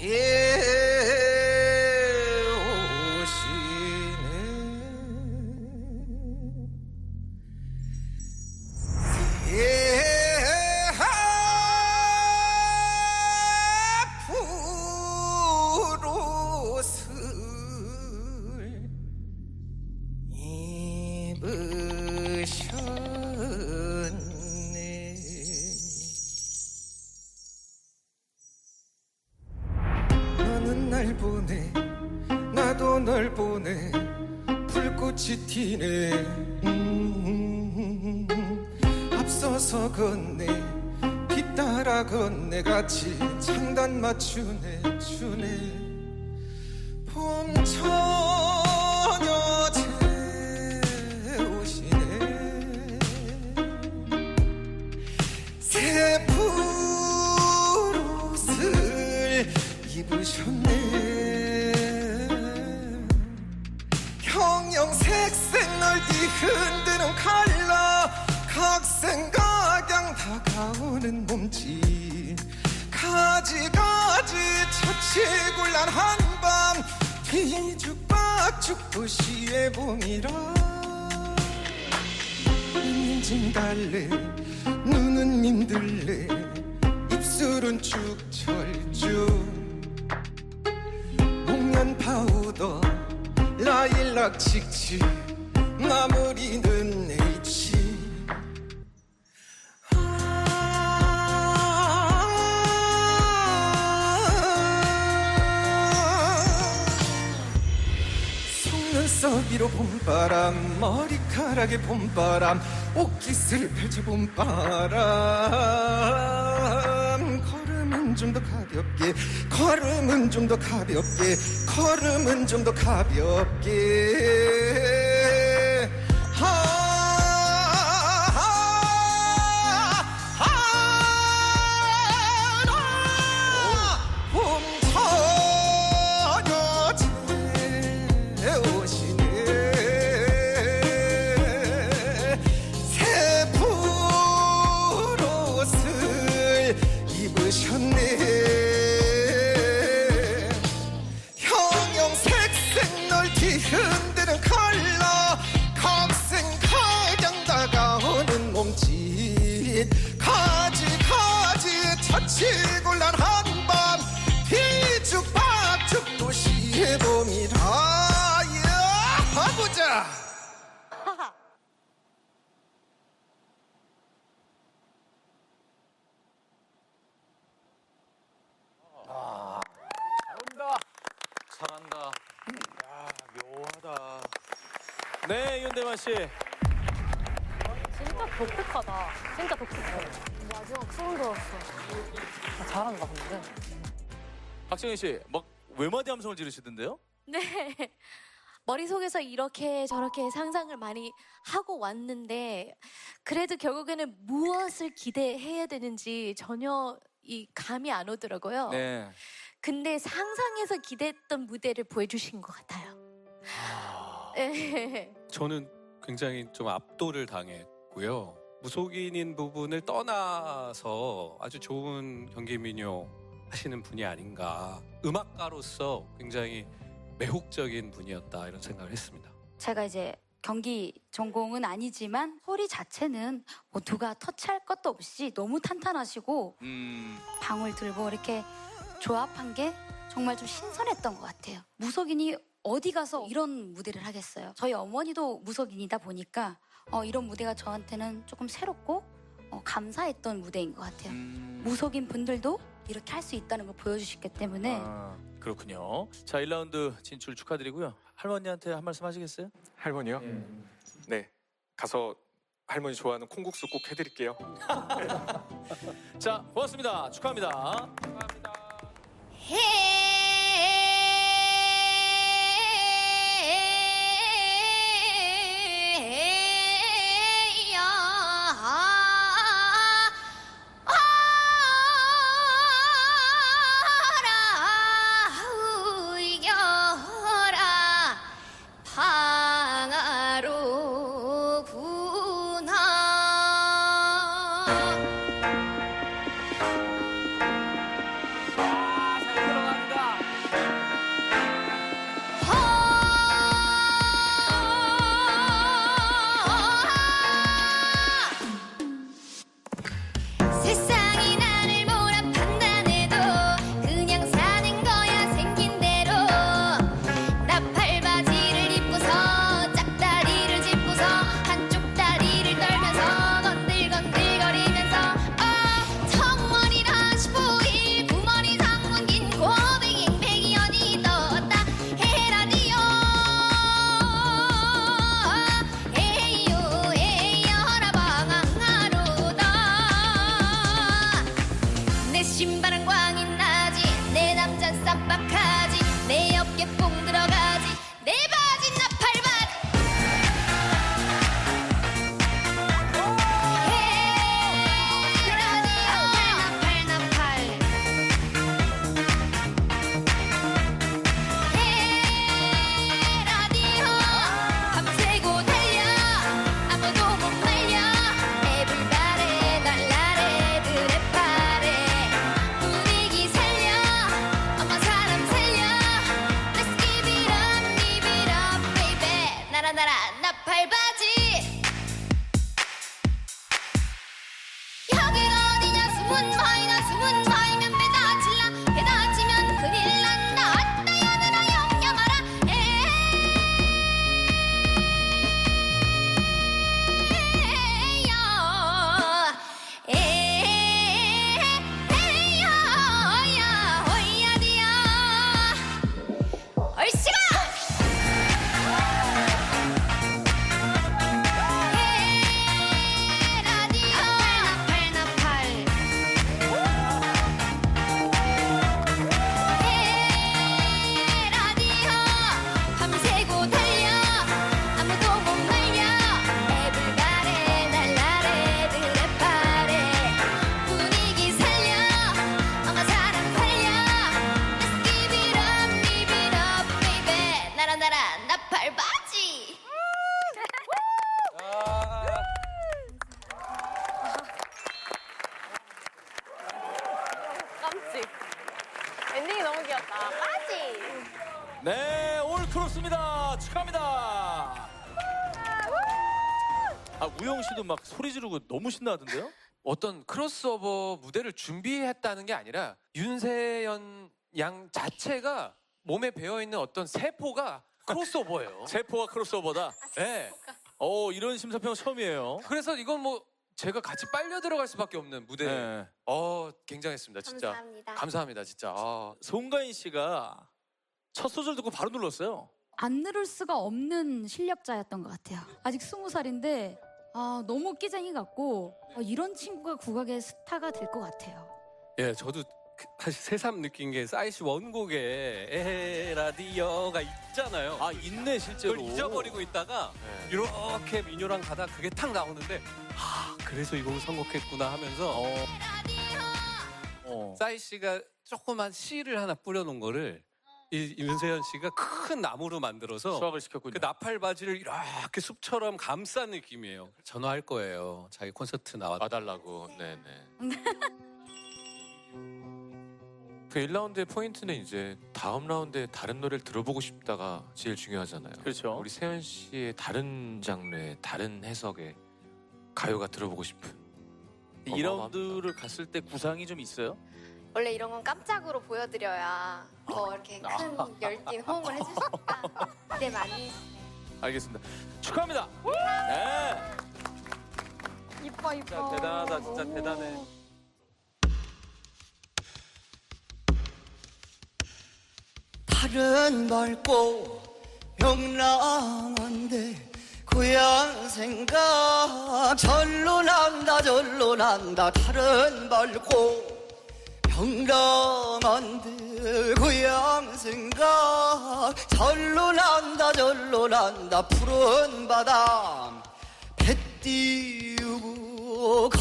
날 보내 나도 널 보내 불꽃이 튀네 앞서서 걷네 뒤따라 걷네 같이 장단 맞추네 추네 봄처녀 재오시네 새 푸릇을 입으셨네 형형색색 널 뒤흔드는 칼라 각생각양 다가오는 몸짓 가지가지 처치곤란 한밤 뒤죽박죽 도시의 봄이라 인진 달래 눈은 민들레 입술은 쭉철쭉 목련 파우더 라일락 칙칙 마무리는 H 속눈썹 위로 봄바람 머리카락에 봄바람 옷깃을 펼쳐 봄바람 걸음은 좀 더 가볍게 걸음은 좀 더 가볍게 걸음은 좀 더 가볍게 봄처녀 재오시네 새 푸릇을 입으셨네 형형색색 널 뒤흔드는 칼라 각생각양 다가오는 몸짓 가지가지 처치곤란 한밤 뒤죽박죽 도시의 봄이라 해보자 잘한다. 야, 묘하다. 네, 윤대만 씨. 진짜 독특하다. 진짜 독특해. 마지막 소름 돋았어. 잘한다 근데. 박정희 씨, 막 외마디 함성을 지르시던데요? 네. 머릿속에서 이렇게 저렇게 상상을 많이 하고 왔는데 그래도 결국에는 무엇을 기대해야 되는지 전혀 이 감이 안 오더라고요. 네. 근데 상상해서 기대했던 무대를 보여주신 것 같아요. 네. 저는 굉장히 좀 압도를 당했고요. 무속인인 부분을 떠나서 아주 좋은 경기민요 하시는 분이 아닌가. 음악가로서 굉장히 매혹적인 분이었다 이런 생각을 했습니다. 제가 이제 경기 전공은 아니지만 소리 자체는 뭐 누가 터치할 것도 없이 너무 탄탄하시고 방울 들고 이렇게 조합한 게 정말 좀 신선했던 것 같아요. 무속인이 어디 가서 이런 무대를 하겠어요. 저희 어머니도 무속인이다 보니까 이런 무대가 저한테는 조금 새롭고 감사했던 무대인 것 같아요. 무속인 분들도 이렇게 할 수 있다는 걸 보여주셨기 때문에 그렇군요. 자, 1라운드 진출 축하드리고요. 할머니한테 한 말씀 하시겠어요? 할머니요? 네. 가서 할머니 좋아하는 콩국수 꼭 해드릴게요. 자, 고맙습니다. 축하합니다. 축하합니다. 깜빡하지 내 어깨 뽕 들어가지 내 바지 나팔바지 나팔바지 여긴 어디냐 숨은 바위나 숨은 바위면 배다 칠라 배다 치면 큰일 난다 아따 야들아 영양하라 에야 호야디야 얼씨가 나팔바지 깜찍. 엔딩이 너무 귀엽다. 빠지. 네, 올 크로스입니다. 축하합니다. 아, 우영 씨도 막 소리 지르고 너무 신나던데요? 어떤 크로스오버 무대를 준비했다는 게 아니라 윤세연 양 자체가 몸에 배어있는 어떤 세포가 크로스오버예요. 세포가 크로스오버다. 네. 이런 심사평 처음이에요. 그래서 이건 뭐 제가 같이 빨려 들어갈 수밖에 없는 무대. 네. 굉장했습니다, 진짜. 감사합니다. 감사합니다, 진짜. 송가인 씨가 첫 소절 듣고 바로 눌렀어요. 안 누를 수가 없는 실력자였던 것 같아요. 아직 20살인데 너무 끼쟁이 같고 이런 친구가 국악의 스타가 될 것 같아요. 예, 저도 사실 새삼 느낀 게 싸이씨 원곡에 에라디오가 있잖아요. 아, 있네 실제로. 그걸 잊어버리고 있다가 이렇게 민요랑 가다 그게 탁 나오는데 그래서 이 곡을 선곡했구나 하면서 싸이 씨가 조그만 씨를 하나 뿌려놓은 거를 이 윤세연 씨가 큰 나무로 만들어서 수확을 시켰군요. 그 나팔바지를 이렇게 숲처럼 감싼 느낌이에요. 전화할 거예요. 자기 콘서트 와달라고. 네네. 그 1라운드의 포인트는 이제 다음 라운드에 다른 노래를 들어보고 싶다가 제일 중요하잖아요. 그렇죠. 우리 세연 씨의 다른 장르의 다른 해석의 가요가 들어보고 싶은. 2라운드를 갔을 때 구상이 좀 있어요? 원래 이런 건 깜짝으로 보여드려야 더 이렇게 큰 열띤 호응을 해줄 수 있다. 기대 많이 알겠습니다. 축하합니다. 네. 이뻐. 진짜 대단하다, 진짜 대단해. 달은 밝고 명랑한데 고향 생각 절로 난다 달은 밝고 명랑한데 고향 생각 절로 난다 푸른 바다 배 띄우고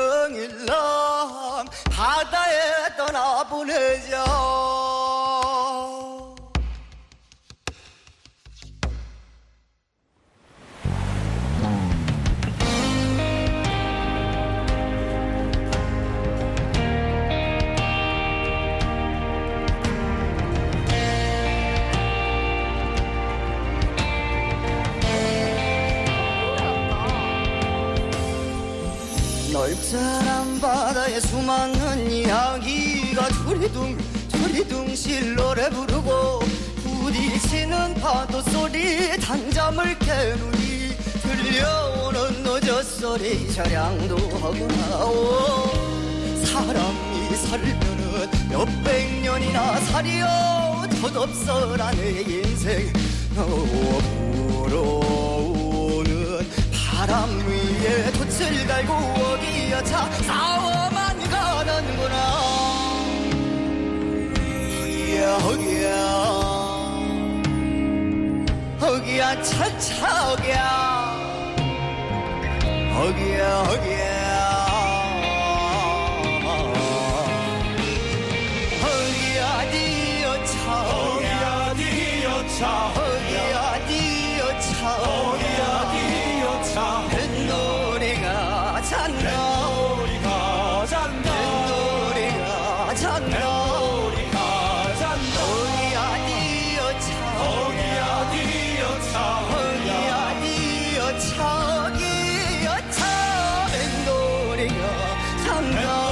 걱정일랑 바다에 떠나보내자. 넓잖은 바다에 수많은 이야기가 두리둥실 노래 부르고 부딪히는 파도 소리 단잠을 깨누니 들려오는 노젓소리 차량도 하구나. 사람이 살면은 몇백 년이나 살이여 덧없어라 내 인생. 불어오는 바람 위에 돛을 달고 어디여차 싸워만 가는구나. 허기야 차차 허기야 뱃놀이가 잔다 뱃놀이가 잔다 허기야 디어차 허기야 디어차 뱃놀이가 잔다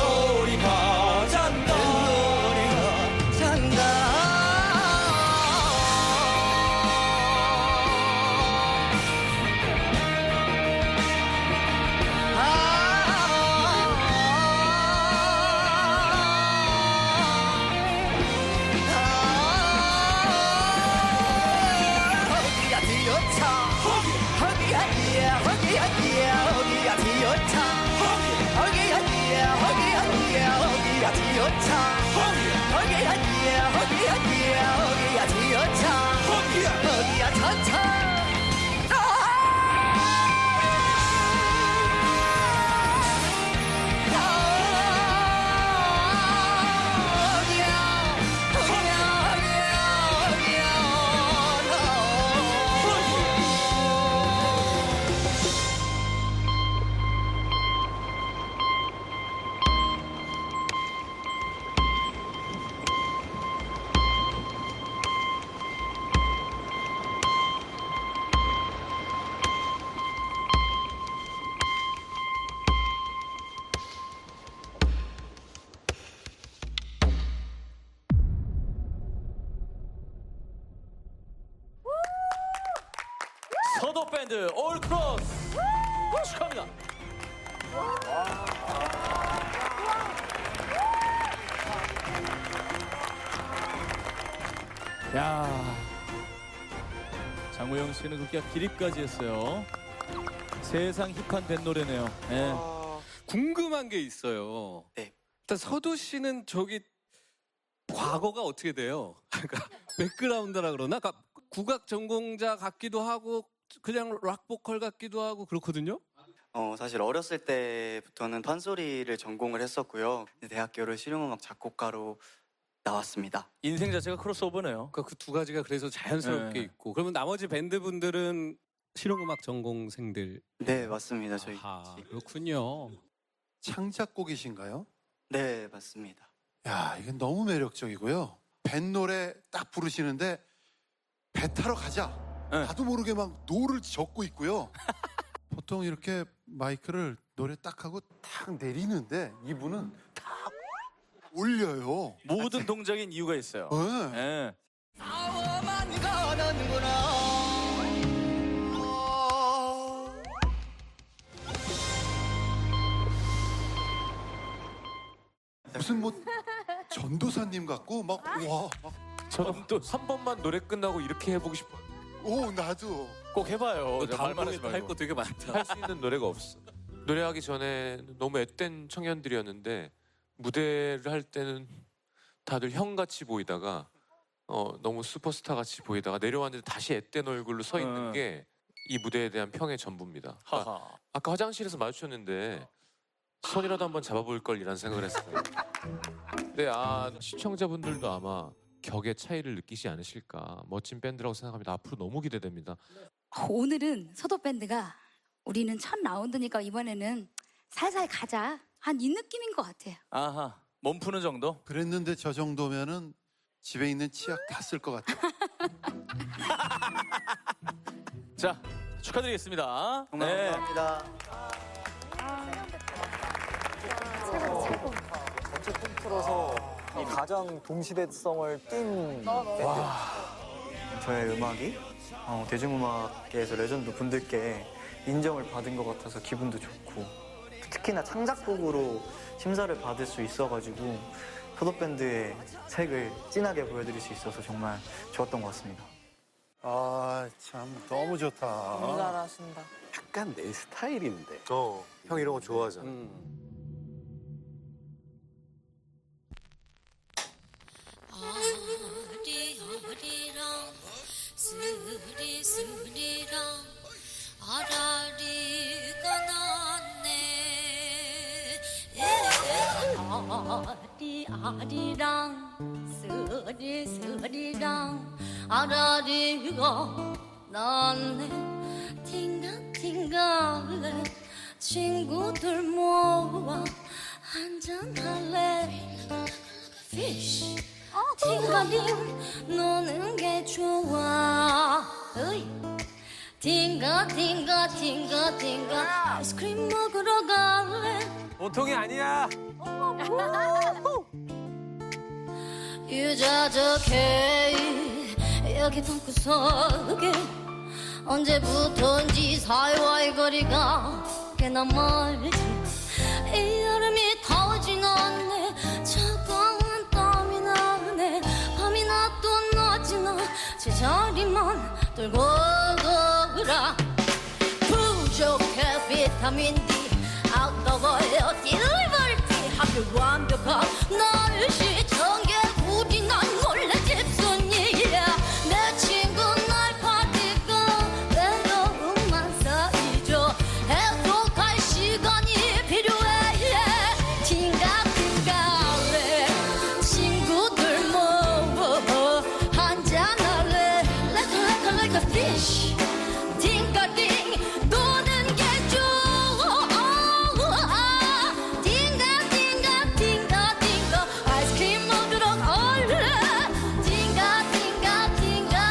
허기야 차차 서도 밴드 올 크로스 축하합니다. 야, 장우영 씨는 그렇게 기립까지 했어요. 세상 힙한 밴 노래네요. 네. 궁금한 게 있어요. 네. 일단 서도 씨는 저기 과거가 어떻게 돼요? 그러니까 백그라운드라 그러나? 그러니까 국악 전공자 같기도 하고 그냥 락 보컬 같기도 하고 그렇거든요. 사실 어렸을 때부터는 판소리를 전공을 했었고요. 대학교를 실용음악 작곡가로 나왔습니다. 인생 자체가 크로스오버네요. 그러니까 그 두 가지가 그래서 자연스럽게 네. 있고. 그러면 나머지 밴드분들은 실용음악 전공생들? 네, 맞습니다. 저희. 그렇군요. 창작곡이신가요? 네, 맞습니다. 야, 이건 너무 매력적이고요. 밴 노래 딱 부르시는데 배 타러 가자. 나도 모르게 막 노를 적고 있고요. 보통 이렇게 마이크를 노래 딱 하고 탁 내리는데 이분은 탁 올려요. 모든 동작엔 이유가 있어요. 네. 네. 싸워만 가는구나. 무슨 뭐 전도사님 같고 막 와. 저는 또 한 번만 노래 끝나고 이렇게 해보고 싶어요. 오, 나도. 꼭 해봐요. 다음번에 할 거 되게 많다. 할 수 있는 노래가 없어. 노래하기 전에 너무 앳된 청년들이었는데 무대를 할 때는 다들 형같이 보이다가 너무 슈퍼스타 같이 보이다가 내려왔는데 다시 앳된 얼굴로 서 있는 게 이 무대에 대한 평의 전부입니다. 그러니까 아까 화장실에서 마주쳤는데 손이라도 한번 잡아볼 걸 이란 생각을 했어요. 근데 시청자분들도 아마 격의 차이를 느끼지 않으실까. 멋진 밴드라고 생각합니다. 앞으로 너무 기대됩니다. 오늘은 서도 밴드가 우리는 첫 라운드니까 이번에는 살살 가자. 한 이 느낌인 것 같아요. 아하, 몸 푸는 정도? 그랬는데 저 정도면은 집에 있는 치약 다 쓸 것 같아요. 자, 축하드리겠습니다. 정말 감사합니다. 전체 통틀어서 이 가장 동시대성을 띈 밴드. 저의 음악이 대중음악계에서 레전드 분들께 인정을 받은 것 같아서 기분도 좋고 특히나 창작곡으로 심사를 받을 수 있어가지고 서도밴드의 색을 진하게 보여드릴 수 있어서 정말 좋았던 것 같습니다. 아, 참 너무 좋다. 너무 잘하신다. 약간 내 스타일인데. 형 이런 거 좋아하잖아. 서리랑 서리랑 아라리가 났네 팅가팅가래 친구들 모아 한잔할래 Fish 팅가팅 노는 게 좋아 어이. 팅가 아이스크림 먹으러 갈래 보통이 아니야. 유자적해 여기 방구석에 언제부턴지 사이와의 거리가 꽤나 멀지 이 여름이 더워진 않네 차가운 땀이 나네 밤이나 또 낮이나 제자리만 돌고 돌아 부족해 비타민 D 아까워요 딜리버리 하필 완벽한 날씨 전개 우리 난 몰래 집순이야 내 친구 날 파티가 외로움만 쌓이죠 해독할 시간이 필요해 팅가팅가래 친구들 모아 한잔할래 like a fish 팅가팅 노는 게 좋아 팅가팅가 아이스크림 먹으러 갈래 팅가팅가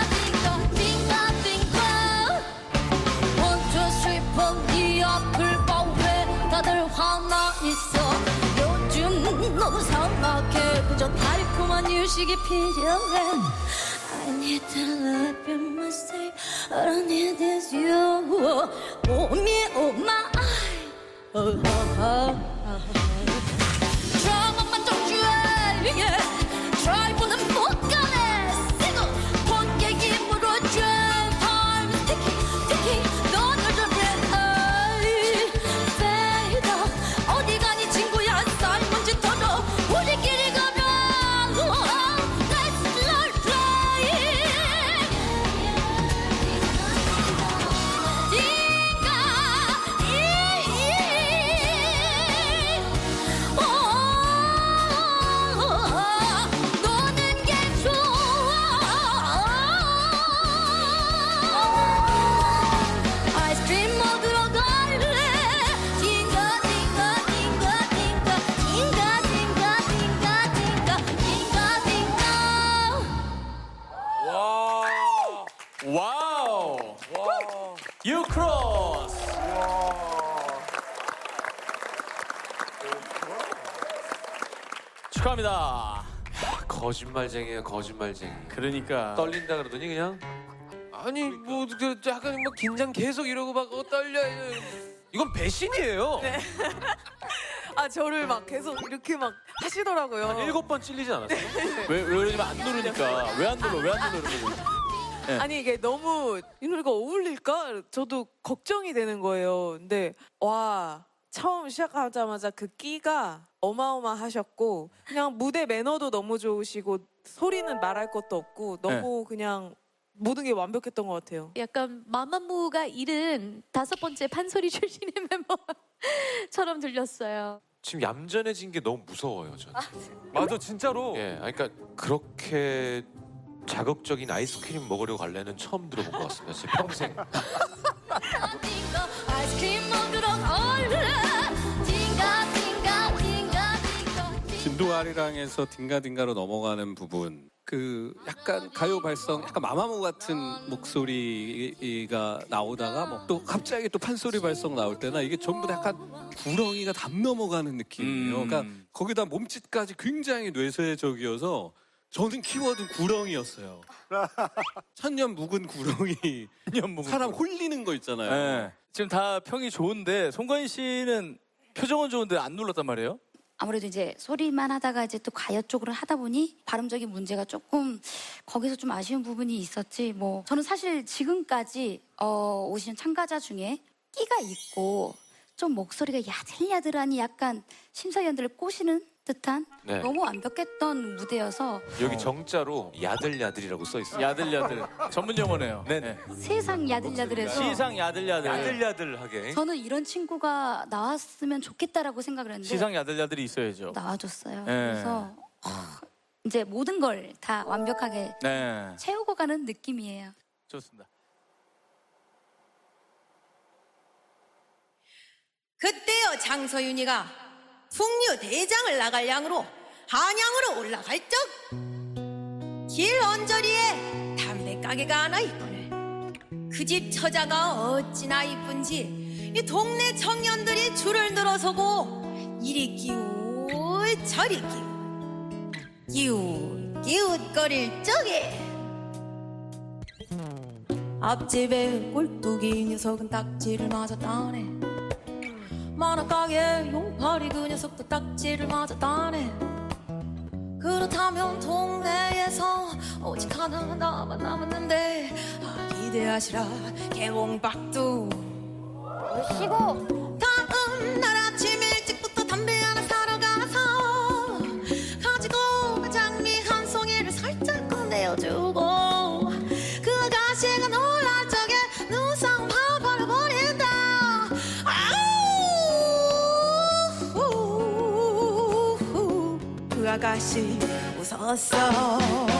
One, two, three, four 네 앞을 봐 왜 다들 화나 있어 요즘 너무 삭막해 그저 달콤한 휴식이 필요해 I need to love you myself All I need is you Oh me, oh my 드라마만 정주해 드라이브는 못 가네 시도 본객임으로 time sticky 너를 좀 fade 어디 가니 친구야 쌀먼지 털어 우리끼리 가면 Let's start flying 노는 게 좋아 아이스크림 먹으러 갈래 와우. 유크로스. 축하합니다. 거짓말쟁이야 거짓말쟁이. 그러니까 떨린다 그러더니 그냥 아니 뭐 약간 뭐 긴장 계속 이러고 막 떨려. 이건 배신이에요. 네. 아 저를 막 계속 이렇게 막 하시더라고요. 한 7번 찔리지 않았어요? 왜 그러냐면 안 누르니까 왜 안 눌러 이러고. 네. 아니 이게 너무 이 노래가 어울릴까? 저도 걱정이 되는 거예요. 근데 와 처음 시작하자마자 그 끼가 어마어마하셨고 그냥 무대 매너도 너무 좋으시고 소리는 말할 것도 없고 너무 그냥 모든 게 완벽했던 것 같아요. 약간 마마무가 잃은 5번째 판소리 출신의 멤버처럼 들렸어요. 지금 얌전해진 게 너무 무서워요 저는. 맞아 진짜로. 예, 그러니까 그렇게 자극적인 아이스크림 먹으려고 갈래는 처음 들어본 것 같습니다. 제 평생. 아이스크림 먹으러 갈래 진도아리랑에서 딩가딩가로 넘어가는 부분 그 약간 가요 발성 약간 마마무 같은 목소리가 나오다가 뭐 또 갑자기 또 판소리 발성 나올 때나 이게 전부 다 약간 구렁이가 담 넘어가는 느낌이에요. 그러니까 거기다 몸짓까지 굉장히 뇌세적이어서 저는 키워드는 구렁이였어요. 천년 묵은 구렁이. 사람 홀리는 거 있잖아요. 네. 지금 다 평이 좋은데 송가인 씨는 표정은 좋은데 안 눌렀단 말이에요? 아무래도 이제 소리만 하다가 이제 또 가요 쪽으로 하다 보니 발음적인 문제가 조금 거기서 좀 아쉬운 부분이 있었지. 뭐 저는 사실 지금까지 오시는 참가자 중에 끼가 있고 좀 목소리가 야들야들하니 약간 심사위원들을 꼬시는 듯한 네. 너무 완벽했던 무대여서 여기 정자로 야들야들이라고 써 있어요. 야들야들. 전문 용어네요. 네. 세상 야들야들해서 시상 야들야들. 야들야들하게. 저는 이런 친구가 나왔으면 좋겠다라고 생각을 했는데 시상 야들야들이 있어야죠. 나와줬어요. 네. 그래서 이제 모든 걸 다 완벽하게 네. 채우고 가는 느낌이에요. 좋습니다. 그때요 장서윤이가 풍류 대장을 나갈 양으로 한양으로 올라갈 적 길 언저리에 담배 가게가 하나 있거늘 그 집 처자가 어찌나 이쁜지 이 동네 청년들이 줄을 늘어서고 이리 끼웃 저리 끼웃거릴 적에 앞집에 꼴뚜기 녀석은 딱지를 맞았다네 만화가게 용팔이 그 녀석도 딱지를 맞았다네 그렇다면 동네에서 오직 하나 나만 남았는데 기대하시라 개봉박두 쉬고 다음 날 아침 일찍부터 담배 하나 사러 가서 가지고 그 장미 한 송이를 살짝 꺼내어주고 그 아가씨가 놀랄 적에 눈썹 파버려 버린다 그 아가씨 웃었어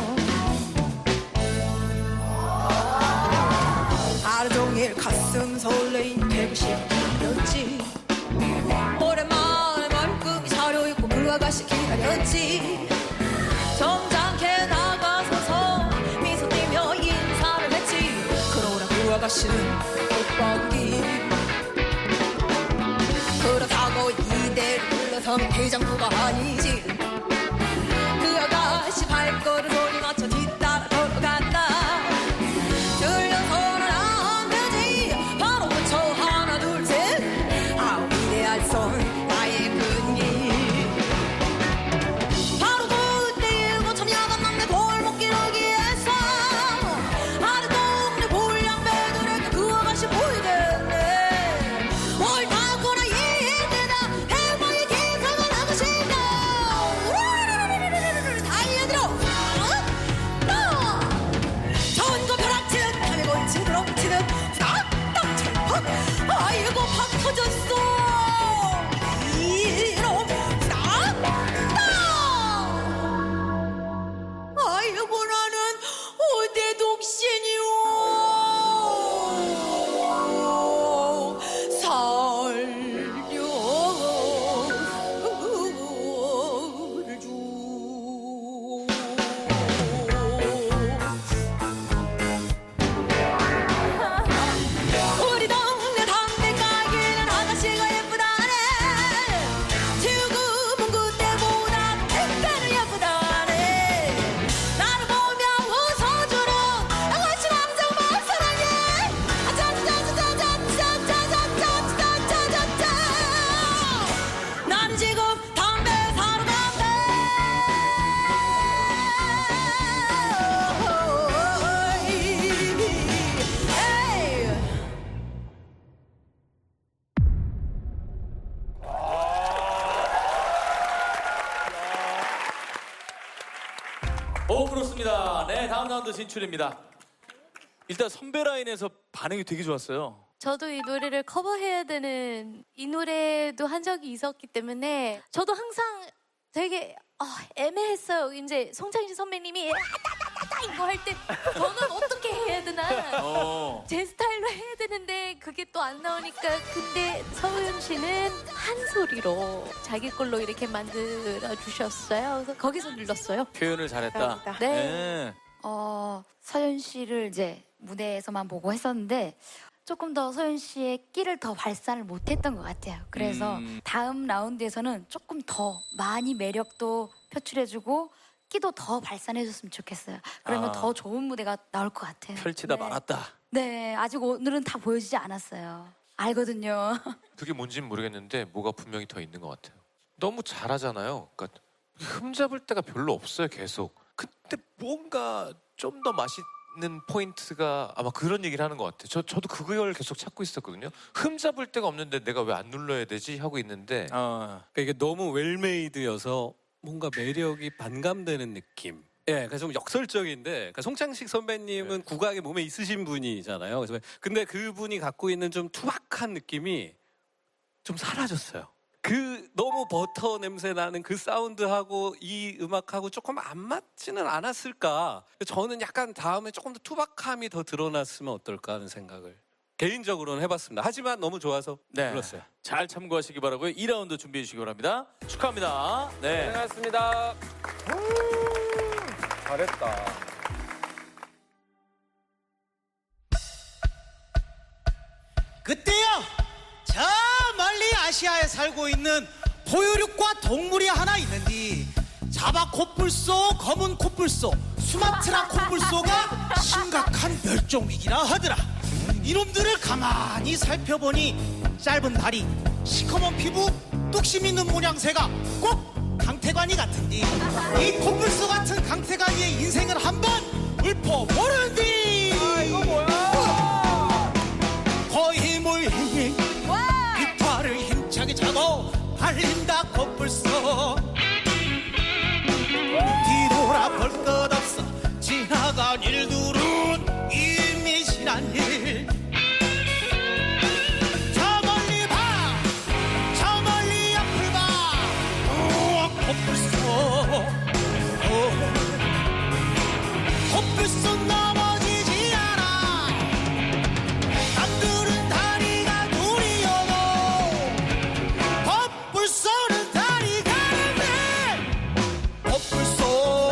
하루 종일 가슴 설레인 190이었지 오랜만에 말끔히 차려입고 그 아가씨 기다렸지 점잖게 나가서서 미소 띠며 인사를 했지 그러나 그 아가씨는 옷방귀 그렇다고 이대로 불러서면 대장부가 아니지 그 아가씨 발걸음 소리 맞춰 뒤따라 걸어간다 들려서는 안 되지 바로 붙여 하나 둘셋 아우 위대한 손 나의 근기 바로 그때 일곱 첨야가 막내 골목길 어기에서 하루 동네 불량배들에게 그 아가씨 보이겠네 옳다거나 이때다 해방의 기사가 나가신다 달려들어 전국 벼락치는 밤에 골치 드럼치는 딱딱 찰팍 아이고 팍 터졌어 이놈 딱딱 아이고 나는 어디 독신이오 우리 동네 담배 가게는 아가씨가 예쁘다네 지금은 그때보다 100배는 예쁘다네 나를 보며 웃어주는 아가씨 왕정만 사랑해 짜짜짜짜짜짜짜짜짜짜짜짜짜 나는 지금 담배 사러 간대 에이. 오, 그렇습니다. 네, 다음 라운드 진출입니다. 일단 선배 라인에서 반응이 되게 좋았어요. 저도 이 노래를 커버해야 되는 이 노래도 한 적이 있었기 때문에 저도 항상 되게 애매했어요. 이제 송창식 선배님이 따따따따 이거 할 때 저는 어떻게 해야 되나 제 스타일로 해야 되는데 그게 또 안 나오니까 근데 서우연 씨는 한 소리로 자기 걸로 이렇게 만들어 주셨어요. 그래서 거기서 눌렀어요. 표현을 잘했다. 네. 서연 씨를 이제 무대에서만 보고 했었는데 조금 더 서연 씨의 끼를 더 발산을 못했던 것 같아요. 그래서 다음 라운드에서는 조금 더 많이 매력도 표출해주고 끼도 더 발산해줬으면 좋겠어요. 그러면 더 좋은 무대가 나올 것 같아요. 펼치다 말았다. 네, 아직 오늘은 다 보여주지 않았어요. 알거든요. 그게 뭔지는 모르겠는데 뭐가 분명히 더 있는 것 같아요. 너무 잘하잖아요. 그러니까 흠잡을 때가 별로 없어요. 계속. 근데 뭔가 좀 더 맛있는 포인트가 아마 그런 얘기를 하는 것 같아요. 저도 그걸 계속 찾고 있었거든요. 흠잡을 데가 없는데 내가 왜 안 눌러야 되지 하고 있는데 그러니까 이게 너무 웰메이드여서 뭔가 매력이 반감되는 느낌. 예, 그래서 좀 역설적인데, 그러니까 송창식 선배님은 국악의 몸에 있으신 분이잖아요. 그래서 근데 그분이 갖고 있는 좀 투박한 느낌이 좀 사라졌어요. 그 너무 버터 냄새 나는 그 사운드하고 이 음악하고 조금 안 맞지는 않았을까. 저는 약간 다음에 조금 더 투박함이 더 드러났으면 어떨까 하는 생각을 개인적으로는 해봤습니다. 하지만 너무 좋아서 불렀어요. 잘 참고하시기 바라고요. 2라운드 준비해 주시기 바랍니다. 축하합니다. 네. 고생하셨습니다. 잘했다. 그때요, 저 멀리 아시아에 살고 있는 포유류과 동물이 하나 있는데 자바 코뿔소, 검은 코뿔소, 수마트라 코뿔소가 심각한 멸종 위기라 하더라. 이놈들을 가만히 살펴보니 짧은 다리, 시커먼 피부, 뚝심 있는 모양새가 꼭 강태관이 같은데 이 코뿔소 같은 강태관이의 인생을 한번 읊어보는디. 이거 뭐야? 거의 깃발을 힘차게 차고 달린다 코뿔소. 뒤돌아볼 것 없어 지나간 일들은 이미 지난 일. 저 멀리 봐, 저 멀리 앞을 봐. 코뿔소, 코뿔소 넘어지지 않아. 남들은 다리가 둘이어도 코뿔소는 다리가 다른데. 코뿔소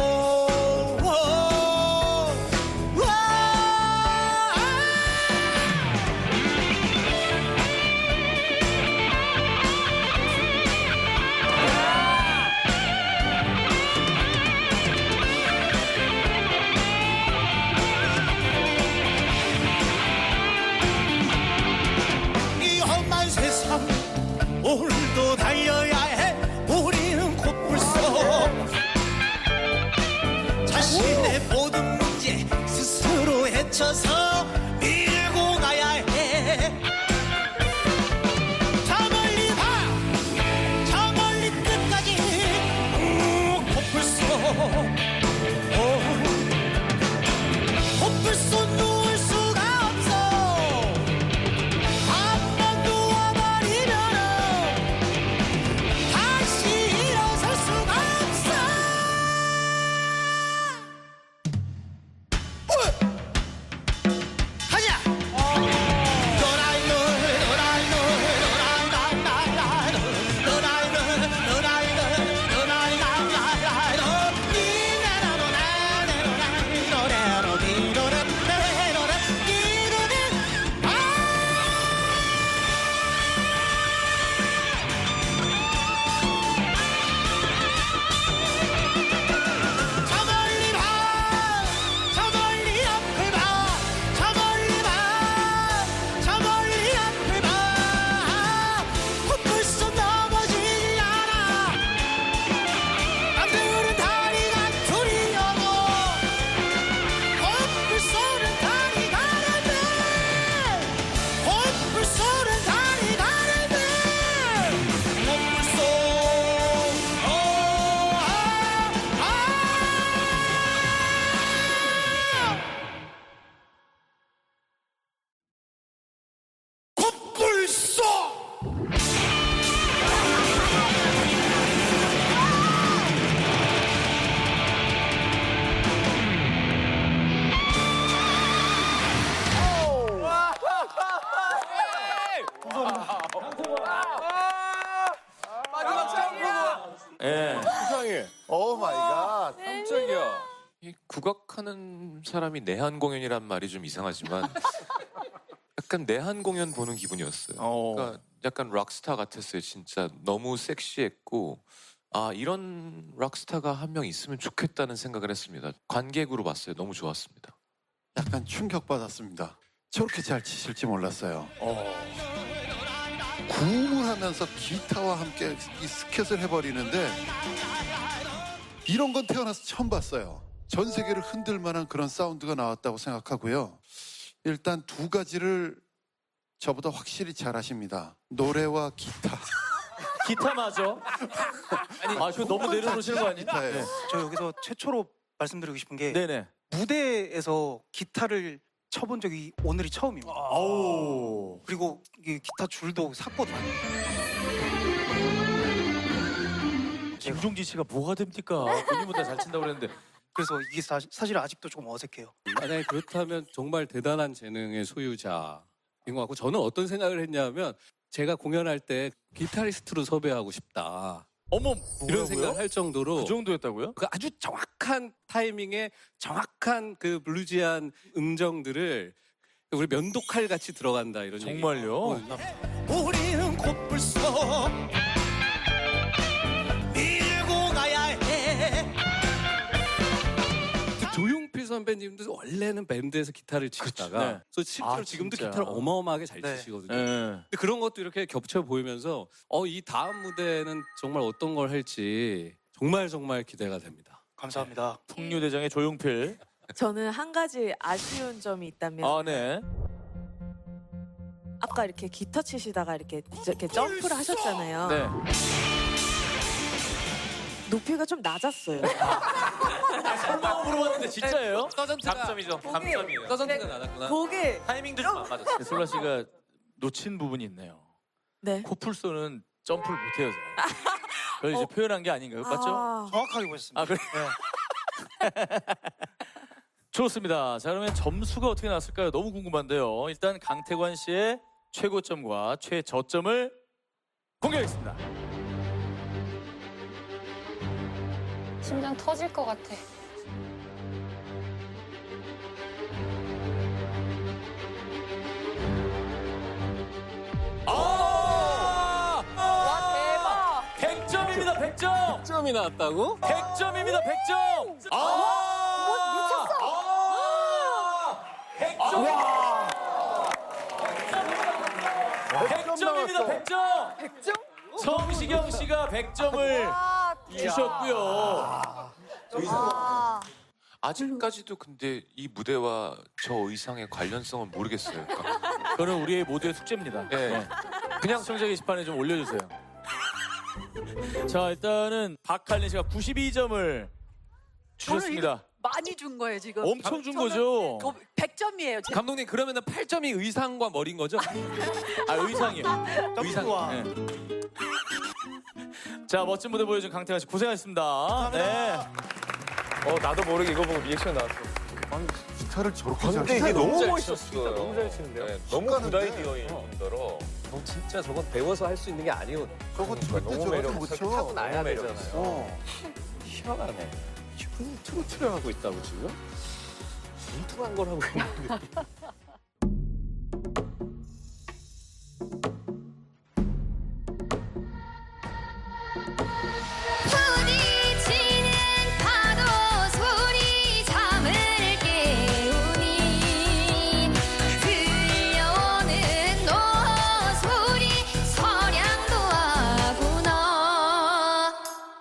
이 험한 세상 오늘도 달려야 해. 우리는 코뿔소. 자신의 모든 문제 스스로 헤쳐서 밀고 가야 해. 저 멀리 봐, 저 멀리 끝까지 코뿔소. 코뿔소 누울 수가 없어. 한번 누워버리면은 다시 일어설 수가 없어. 가자. 저 멀리 봐, 저 멀리 앞을 봐. 저 멀리 봐, 저 멀리 앞을 봐. 코뿔소 넘어지지 않아. 남들은 다리가 둘이어도 코뿔소는 다리 가는데. 코뿔소는 다리 가는데. 코뿔소 코뿔소. 마지막 점프. 예. 세상에. 오 마이 갓. 깜짝이야. 이 국악하는 사람이 내한 공연이란 말이 좀 이상하지만 약간 내한 공연 보는 기분이었어요. 그러니까 약간 락스타 같았어요. 진짜 너무 섹시했고 아 이런 락스타가 한 명 있으면 좋겠다는 생각을 했습니다. 관객으로 봤어요. 너무 좋았습니다. 약간 충격받았습니다. 저렇게 잘 치실지 몰랐어요. 구음을 하면서 기타와 함께 이 스켓을 해버리는데 이런 건 태어나서 처음 봤어요. 전 세계를 흔들 만한 그런 사운드가 나왔다고 생각하고요. 일단 두 가지를 저보다 확실히 잘하십니다. 노래와 기타. 기타 맞아? 아니, 저 너무 내려놓으시는 거 아니에요? 기타예요. 저 여기서 최초로 말씀드리고 싶은 게 네네. 무대에서 기타를 쳐본 적이 오늘이 처음입니다. 그리고 이 기타 줄도 샀거든요. 김종진 씨가 뭐가 됩니까? 본인보다 잘 친다고 그랬는데. 그래서 이게 사실 아직도 좀 어색해요. 만약에 그렇다면 정말 대단한 재능의 소유자인 것 같고 저는 어떤 생각을 했냐면 제가 공연할 때 기타리스트로 섭외하고 싶다. 어머, 이런 생각을 할 정도로 그 정도였다고요? 그 아주 정확한 타이밍에 정확한 그 블루지한 음정들을 우리 면도칼 같이 들어간다 이런 정말요? 우리는 코뿔소 밀고 가야 해. 조용필 선배님도 원래는 밴드에서 기타를 치다가 네. 그래서 실제로 지금도 진짜. 기타를 어마어마하게 잘 네. 치시거든요. 네. 근데 그런 것도 이렇게 겹쳐 보이면서 이 다음 무대는 정말 어떤 걸 할지 정말 기대가 됩니다. 감사합니다. 풍류대장의 조용필. 저는 한 가지 아쉬운 점이 있다면 아, 네. 아까 이렇게 기타 치시다가 이렇게 점프를 하셨잖아요. 네. 높이가 좀 낮았어요. 설마 물어봤는데 진짜예요? 감점이죠. 감점이에요. 서전트가 낮았구나. 그게 타이밍도 좀 안 맞았어요. 솔라 씨가 놓친 부분이 있네요. 네. 코뿔소는 점프를 못해요. 그걸 이제 표현한 게 아닌가요? 맞죠? 정확하게 보셨습니다. 아, 그래? 좋습니다. 자, 그러면 점수가 어떻게 나왔을까요? 너무 궁금한데요. 일단 강태관 씨의 최고점과 최저점을 공개하겠습니다. 심장 터질 것 같아. 와, 대박! 100점입니다, 100점! 100점이 나왔다고? 100점입니다, 100점! 미쳤어! 100점입니다, 100점! 100점? 성시경 씨가 100점을 주셨고요. 아직까지도 근데 이 무대와 저 의상의 관련성은 모르겠어요. 그거는 우리의 모두의 숙제입니다. 네. 그냥 시청자 게시판에 좀 올려주세요. 자, 일단은 박할린 씨가 92점을 주셨습니다. 많이 준 거예요 지금. 엄청 준 거죠? 100점이에요. 감독님 그러면은 8점이 의상과 머리인 거죠? 아, 의상이요. 의상. 네. 자, 멋진 무대 보여준 강태관 씨 고생하셨습니다. 네. 나도 모르게 이거 보고 리액션 나왔어. 아니, 기타를 저렇게 근데 잘 이게 너무 치잖아요. 멋있었어요. 너무 잘 치는데요? 네, 너무 구다이디어인 정도로. 진짜 저건 배워서 할 수 있는 게 아니거든요. 저거 절대 너무 저렇게 매력 못 쳐. 타고 나야 매력 되잖아요. 희한하네. 지금 트로트를 하고 있다고 지금? 엉뚱한 걸 하고 있는데. 부딪히는 파도 소리 잠을 깨우니 들려오는 노 소리 서량도 하구나.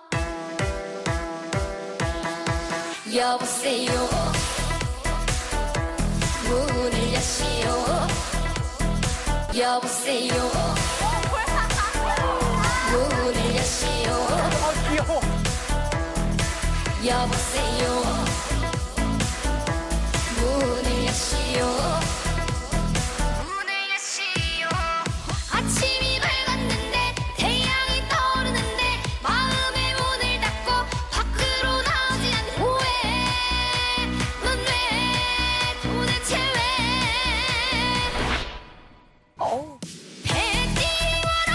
여보세요 문을 여시오. 여보세요 문을 여시오. 여보세요 문을 여시오. 문을 여시오. 아침이 밝았는데 태양이 떠오르는데 마음의 문을 닫고 밖으로 나오지 않고 왜 넌 왜 도대체 왜 배 띄워라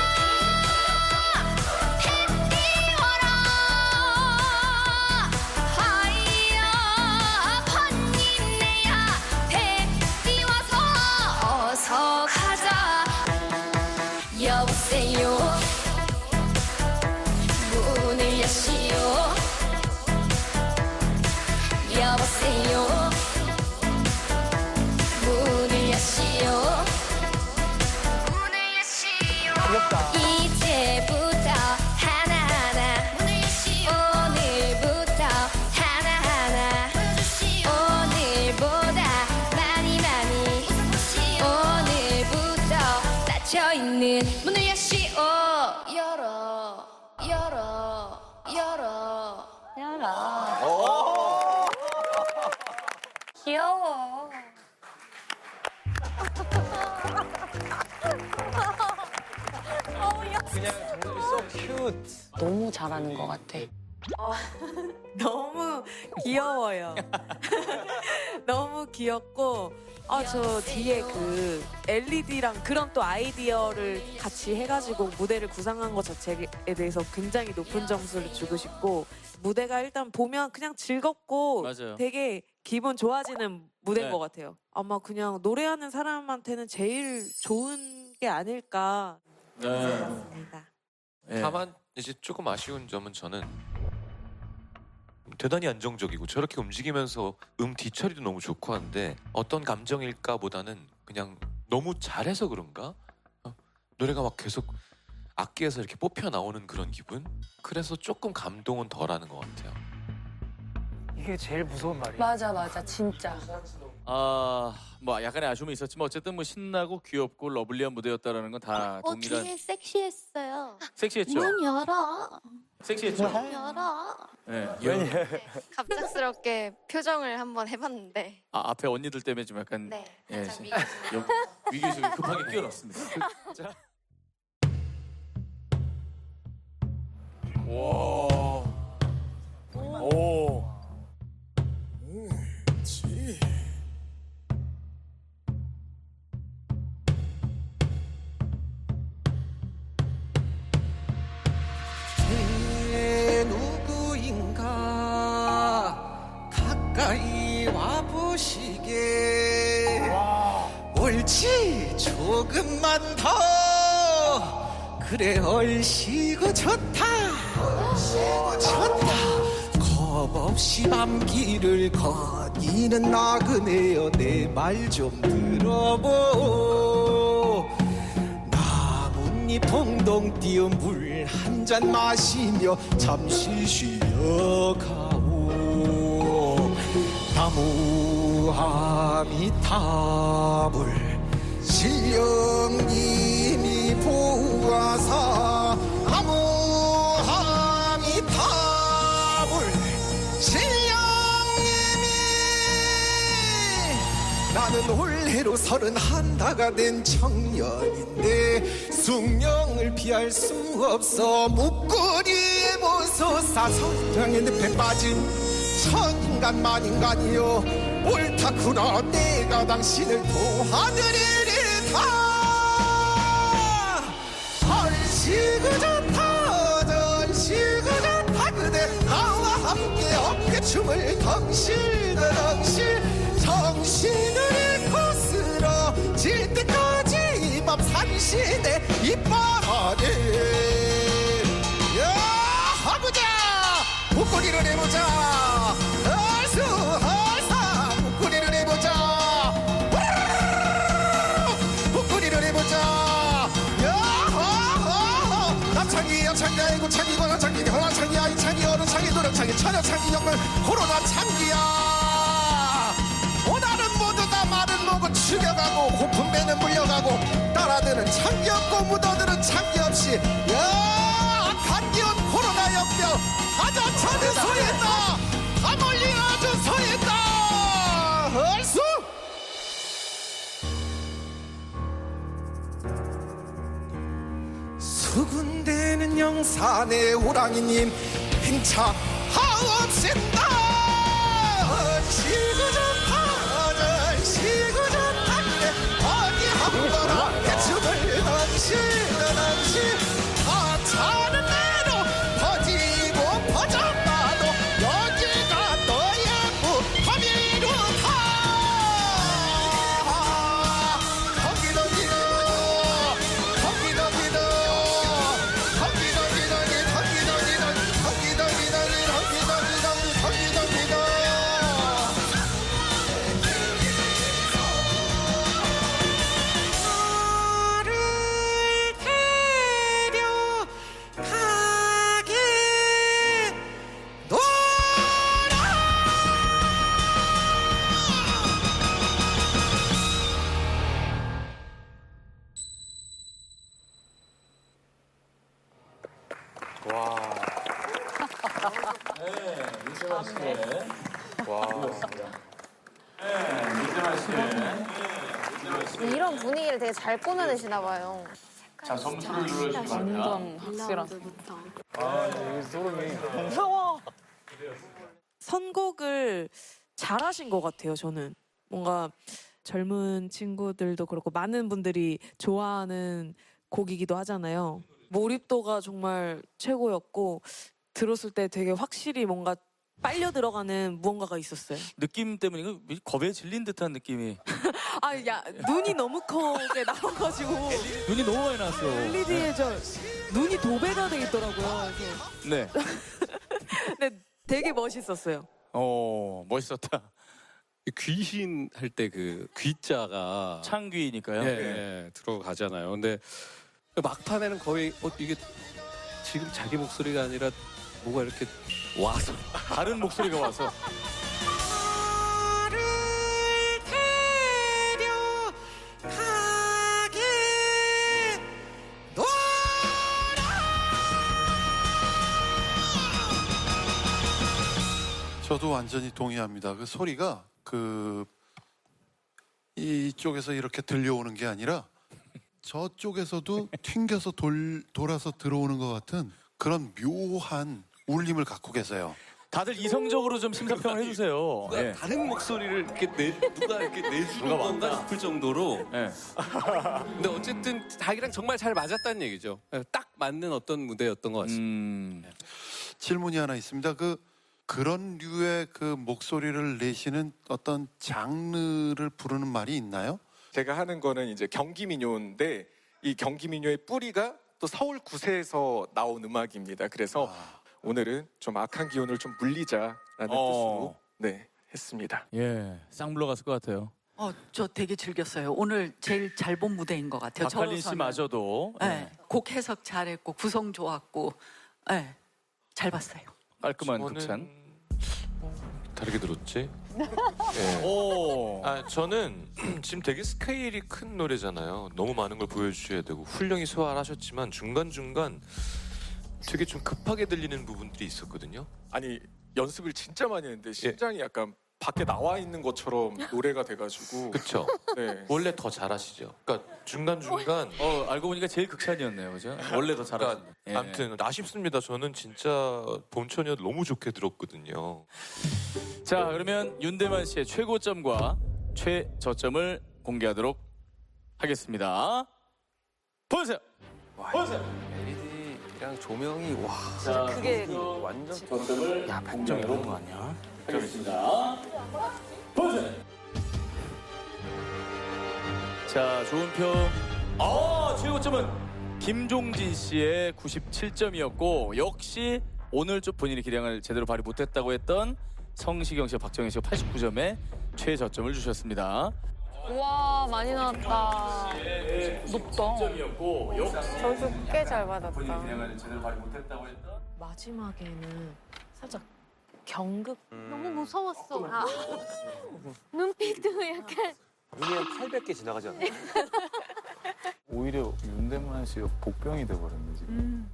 배 띄워라 하이야 번님네야 배 띄워서 어서 가자. 여보세요 문을 여시오. 여보세요 문을 여시오. 문을 여시오. 이제부터 하나하나 문을 여시오. 오늘부터 하나하나 오늘보다 많이 오늘부터 닫혀있는 문을 여시오. 열어 열어 열어 열어. 귀여워. 너무 잘하는 것 같아. 너무 귀여워요. 너무 귀엽고, 저 뒤에 그 LED랑 그런 또 아이디어를 같이 해가지고 무대를 구상한 것 자체에 대해서 굉장히 높은 점수를 주고 싶고, 무대가 일단 보면 그냥 즐겁고 맞아요. 되게 기분 좋아지는 무대인 네. 것 같아요. 아마 그냥 노래하는 사람한테는 제일 좋은 게 아닐까 생각합니다. 다만 이제 조금 아쉬운 점은 저는 대단히 안정적이고 저렇게 움직이면서 뒤처리도 너무 좋고 한데 어떤 감정일까 보다는 그냥 너무 잘해서 그런가? 노래가 막 계속 악기에서 이렇게 뽑혀 나오는 그런 기분? 그래서 조금 감동은 덜하는 것 같아요. 이게 제일 무서운 말이에요. 맞아, 진짜. 뭐 약간의 아쉬움이 있었지만 어쨌든 뭐 신나고 귀엽고 러블리한 무대였다라는 건 다 동일한. 뒤에 섹시했어요. 섹시했죠? 문 열어. 섹시했죠? 문 열어. 네. 갑작스럽게 표정을 한번 해봤는데 앞에 언니들 때문에 좀 약간 네, 예, 살짝 위기의식을 급하게 뛰어났습니다. 자. 오. 누구인가 가까이 와보시게 옳지 조금만 더 그래 얼씨구 좋다 겁없이 밤길을 거니는 나그네여 내 말 좀 들어보 나뭇잎 동동 띄운 물 한 잔 마시며 잠시 쉬어가오 나무아미타불 신령님이 보아사 나무아미타불 신령님이 나는 올해로 31다가 된 청년인데 숙명을 피할 수 없어 목걸이에 보소사 성장의 늪에 빠진 천인간 만인간이여 옳다구나 내가 당신을 도와드리리다 얼씨구 좋다 전씨구 좋다 그대 나와 함께 어깨춤을 덩실덩실 정신을 잃고 쓰러질 때까지 이 밤 산신의 이빨아래 야 하보자 목걸이를 해보자 얼쑤얼싸 목걸이를 해보자 목걸이를 해보자 야 남창이 여창이 아이고 창이 권한창이 권한창이 아이창이 어른창이 노력창이 천여창이 역을 코로나 창기야 오늘은 모두 다 마른 목은 죽여가고 고픈 배는 물려가고 따라드는 창기 없고 묻어드는 창기 없이 야 감기온 코로나 역병 가자 찾은 소리했다 다 멀리 아주 소리했다 얼쑤 수군대는 영산의 호랑이님 행차 하옵신다 얼씨구 좋다 얼씨구 좋다 그래 어디 한번 어깨춤을 덩실덩실 다 차는 대로 퍼지고 퍼져봐도 여기가 너의 무덤이로다 덩기덩기덩 덩기덩기덩 덩기덩기덩기 덩기덩기덩 덩기덩기덩기 덩기덩기덩기 이런 분위기를 되게 잘 꾸며내시나 봐요. 자, 점수를 눌러주시기 바랍니다. 완전 확실한. 소름이. 무서워. 선곡을 잘하신 것 같아요. 저는 뭔가 젊은 친구들도 그렇고 많은 분들이 좋아하는 곡이기도 하잖아요. 몰입도가 정말 최고였고 들었을 때 되게 확실히 뭔가 빨려 들어가는 무언가가 있었어요. 느낌 때문에 겁에 질린 듯한 느낌이. 아, 야, 눈이 너무 크게 나와가지고 눈이 너무 많이 나왔어. LED에 저 눈이 도배가 돼 있더라고요. 그래서. 네. 근데 되게 멋있었어요. 멋있었다. 귀신 할 때 그 귀자가 창귀니까요. 예, 들어가잖아요. 근데 막판에는 거의 이게 지금 자기 목소리가 아니라 뭐가 이렇게 와서 다른 목소리가 와서 저도 완전히 동의합니다. 그 소리가 이쪽에서 이렇게 들려오는 게 아니라 저쪽에서도 튕겨서 돌아서 들어오는 것 같은 그런 묘한 울림을 갖고 계세요. 다들 이성적으로 좀 심사평을 해주세요. 누가 다른 목소리를 이렇게 누가 이렇게 내주는 건가 싶을 정도로. 근데 어쨌든 자기랑 정말 잘 맞았다는 얘기죠. 딱 맞는 어떤 무대였던 것 같습니다. 질문이 하나 있습니다. 그런 류의 그 목소리를 내시는 어떤 장르를 부르는 말이 있나요? 제가 하는 거는 이제 경기민요인데 이 경기민요의 뿌리가 또 서울 구세에서 나온 음악입니다. 그래서 오늘은 좀 악한 기운을 좀 물리자라는 뜻으로 했습니다. 예, 쌍 물러갔을 것 같아요. 저 되게 즐겼어요. 오늘 제일 잘 본 무대인 것 같아요. 박할린 씨마저도 곡 해석 잘했고 구성 좋았고 잘 봤어요. 깔끔한 극찬. 다르게 들었지? 저는 지금 되게 스케일이 큰 노래잖아요. 너무 많은 걸 보여주셔야 되고 훌륭히 소화를 하셨지만 중간중간 되게 좀 급하게 들리는 부분들이 있었거든요. 아니 연습을 진짜 많이 했는데 심장이 약간 밖에 나와 있는 것처럼 노래가 돼가지고. 그렇죠. 원래 더 잘하시죠. 그러니까 중간중간 알고 보니까 제일 극찬이었네요, 그죠? 원래 더 잘하시죠. 그러니까 아무튼 아쉽습니다. 저는 진짜 봄처녀 너무 좋게 들었거든요. 자, 그러면 윤대만 씨의 최고점과 최저점을 공개하도록 하겠습니다. 보여주세요. LED랑 조명이 와. 자, 그게 완전 저점을 100점 이런 거 아니야? 하겠습니다. 보여주세요. 자, 좋은 평. 최고점은 김종진 씨의 97점이었고 역시 오늘 좀 본인의 기량을 제대로 발휘 못했다고 했던 성시경 씨와 박정현 씨가 89점에 최저점을 주셨습니다. 와, 많이 나왔다. 높다. 점수 꽤 잘 받았다. 본인의 기량을 제대로 발휘 못했다고 했던 마지막에는 살짝 경극. 너무 무서웠어. 눈빛도 약간. 눈이 한 800개 지나가지 않나? 오히려 윤대만 씨가 복병이 돼버렸네 지금.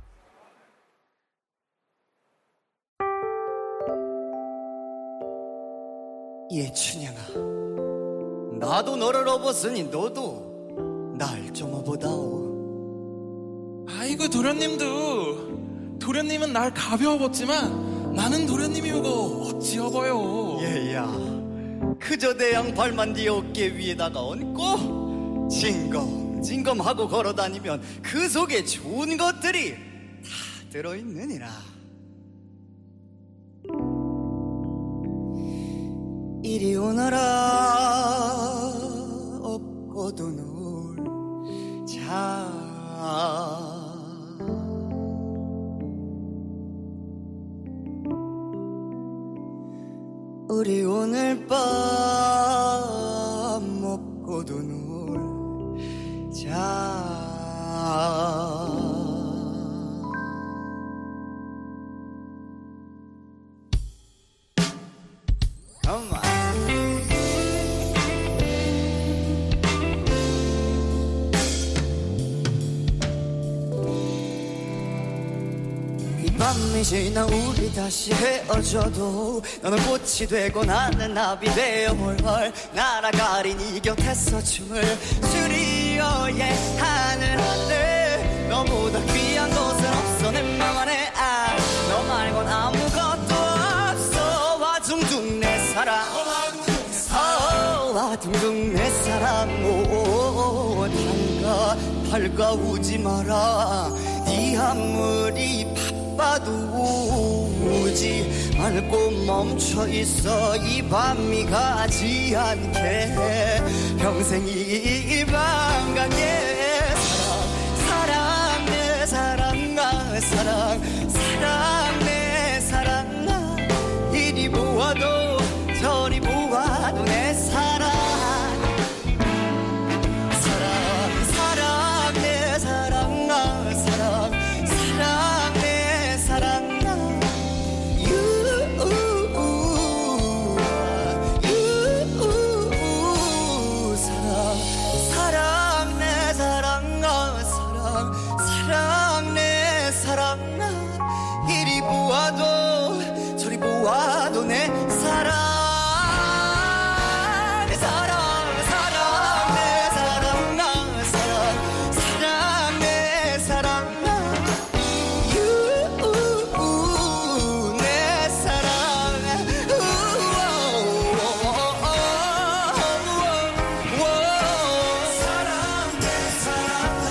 예춘양아, 나도 너를 업었으니 너도 날 좀 업어다오. 아이고 도련님은 날 가벼워 봤지만 나는 도련님이 오고 어찌 업어요. 얘야, 그저 대양 발만 네 어깨 위에다가 얹고 징검징검하고 걸어다니면 그 속에 좋은 것들이 다 들어있느니라. 이리 오너라, 업고도 놀자. 우리 오늘 밤 먹고도 놀자. 밤이 지나 우리 다시 헤어져도 너는 꽃이 되고 나는 나비 되어볼 걸. 날아가린 이 곁에서 춤을 추리어 하늘 하늘 너보다 귀한 것은 없어 내 맘 안에 너 말곤 아무것도 없어 와둥둥 내 사랑 와둥둥 내 사랑 달가우지 마라 네 아무리 바빠도 우지 말고 멈춰 있어 이 밤이 가지 않게 평생 이 밤 가게 사랑 내 사랑 나 사랑 내 사랑 나 이리 보아도 저리 보아도 내 사랑 내 사랑 나 사랑 내 사랑 나 사랑 내 사랑 나 사랑 내 사랑 나 이리 보아도 저리 보아도 내 사랑 내 사랑 내 사랑 나 사랑 내 사랑 나 내 사랑 사랑 내 사랑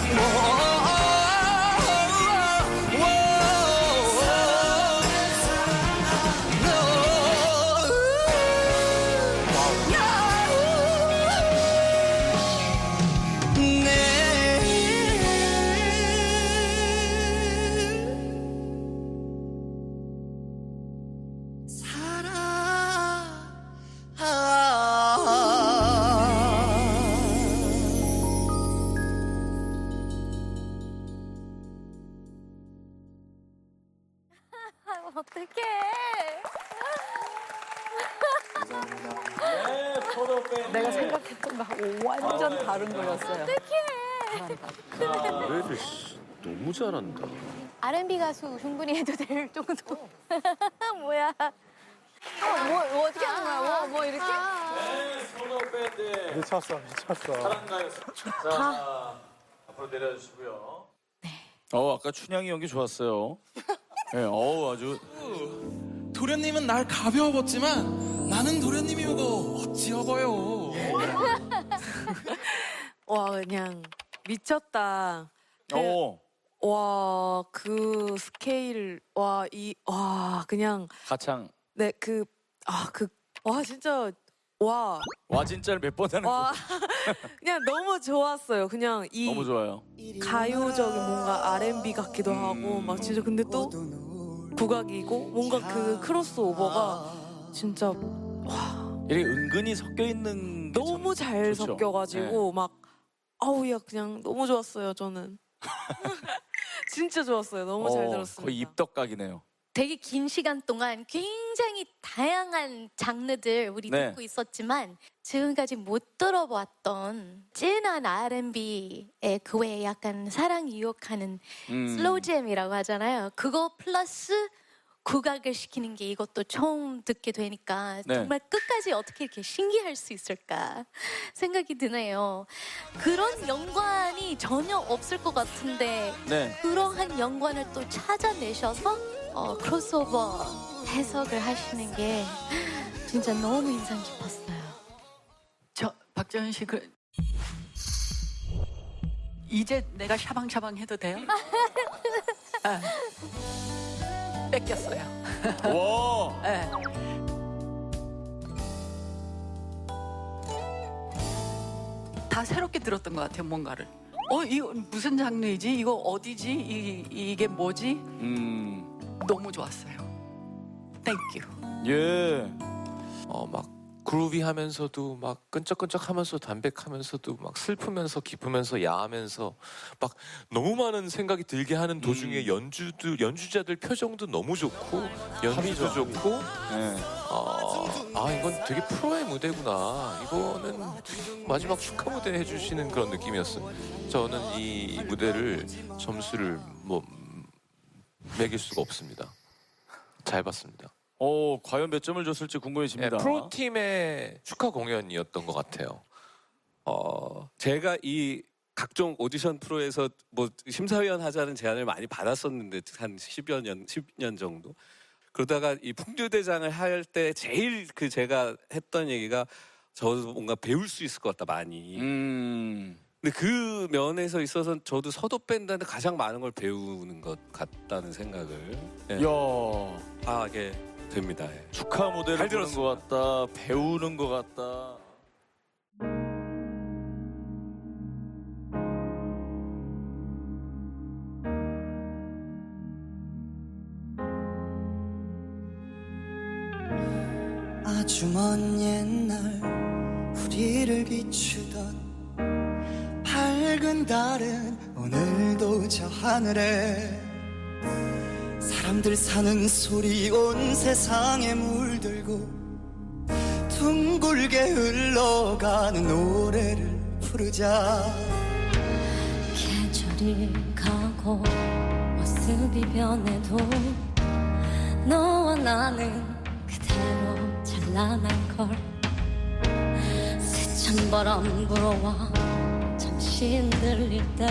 어떡해. 내가 생각했던 거하고 완전 다른 거였어요. 노래를 너무 잘한다. R&B 가수 충분히 해도 될 정도. 뭐야. 뭐 어떻게 하는 거야? 뭐 이렇게? 선호 밴드 미쳤어. 사랑가요. 자, 앞으로 내려주시고요. 아까 춘향이 연기 좋았어요. 네, 아주. 도련님은 날 가벼워봤지만 나는 도련님이 보고 어찌여봐요. 와 그냥 미쳤다. 와 그 스케일 와 그냥 가창. 네 와 진짜 와 진짜를 몇 번 하는 와 거. 그냥 너무 좋았어요. 그냥 이 너무 좋아요. 가요적인 뭔가 R&B 같기도 하고 막 진짜 근데 또 국악이고 뭔가 그 크로스오버가 진짜 이게 은근히 섞여 있는 게 너무 잘 좋죠. 섞여가지고 막 아우야 그냥 너무 좋았어요 저는. 진짜 좋았어요. 너무 잘 들었습니다. 거의 입덕각이네요. 되게 긴 시간 동안 굉장히 다양한 장르들 우리 네. 듣고 있었지만 지금까지 못 들어봤던 찐한 R&B의 그 외에 약간 사랑 유혹하는 슬로우 잼이라고 하잖아요. 그거 플러스 국악을 시키는 게 이것도 처음 듣게 되니까 네. 정말 끝까지 어떻게 이렇게 신기할 수 있을까 생각이 드네요. 그런 연관이 전혀 없을 것 같은데 네. 그러한 연관을 또 찾아내셔서 크로스오버 해석을 하시는 게 진짜 너무 인상 깊었어요. 박재현 씨 이제 내가 샤방샤방 해도 돼요? 뺏겼어요. 와. 네. 다 새롭게 들었던 것 같아요, 뭔가를. 이거 무슨 장르이지? 이거 어디지? 이게 뭐지? 너무 좋았어요. 땡큐. 예. 막 그루비하면서도 막 끈적끈적하면서 담백하면서도 막 슬프면서 기쁘면서 야하면서 막 너무 많은 생각이 들게 하는 도중에 연주자들 표정도 너무 좋고 연기도 좋고 이건 되게 프로의 무대구나. 이거는 마지막 축하 무대 해주시는 그런 느낌이었어요. 저는 이 무대를 점수를 매길 수가 없습니다. 잘 봤습니다. 과연 몇 점을 줬을지 궁금해집니다. 프로팀의 축하 공연이었던 것 같아요. 제가 이 각종 오디션 프로에서 뭐 심사위원 하자는 제안을 많이 받았었는데 한 10년 정도. 그러다가 이 풍류대장을 할 때 제일 그 제가 했던 얘기가 저도 뭔가 배울 수 있을 것 같다 많이. 근데 그 면에서 있어서 저도 서도 밴드한테 가장 많은 걸 배우는 것 같다는 생각을 하게 됩니다. 예. 축하 무대를 보는 것 같다. 배우는 것 같다. 아주 먼 옛날 우리를 비추던 밝은 달은 오늘도 저 하늘에 사람들 사는 소리 온 세상에 물들고 둥글게 흘러가는 노래를 부르자. 계절이 가고 모습이 변해도 너와 나는 그대로 찬란한 걸. 세찬 바람 불어와 잠시 흔들릴 때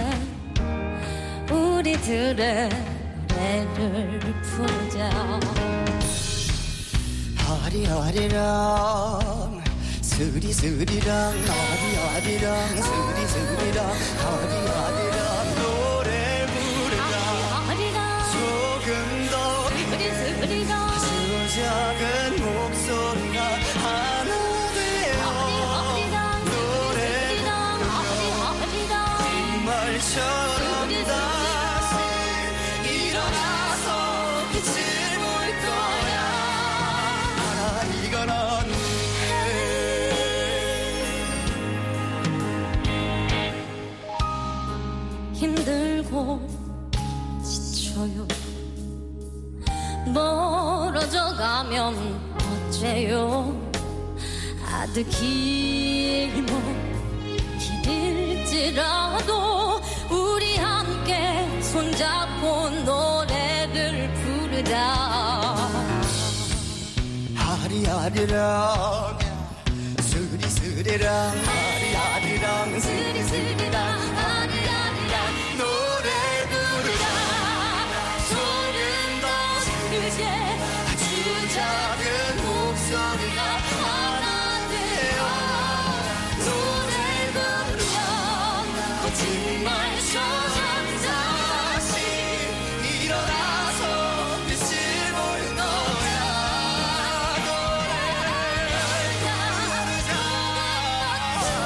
우리들의 노래를 부르자. 아리아리랑 스리스리랑 아리아리랑 스리스리랑 아리아리랑 노래 부르자. 조금 더 아주 작은 목소리가 하나 되어 노래 부르며 빗말처럼 다시 일어나서 빛을 볼 거야. 알아 이건 힘들고 지쳐요. 멀어져 가면 어째요. 아득히 길일지라도 우리 함께 손잡고 노래를 부르자. 아리아리랑 스리스리랑 아리아리랑 스리스리랑 아리아리랑 노래 부르자. 조금 더 크게 아주 작은 목소리가 하나 되어 노래 부르면 거짓말처럼 다시 일어나서 빛을 볼 거야. 노래를 부르자.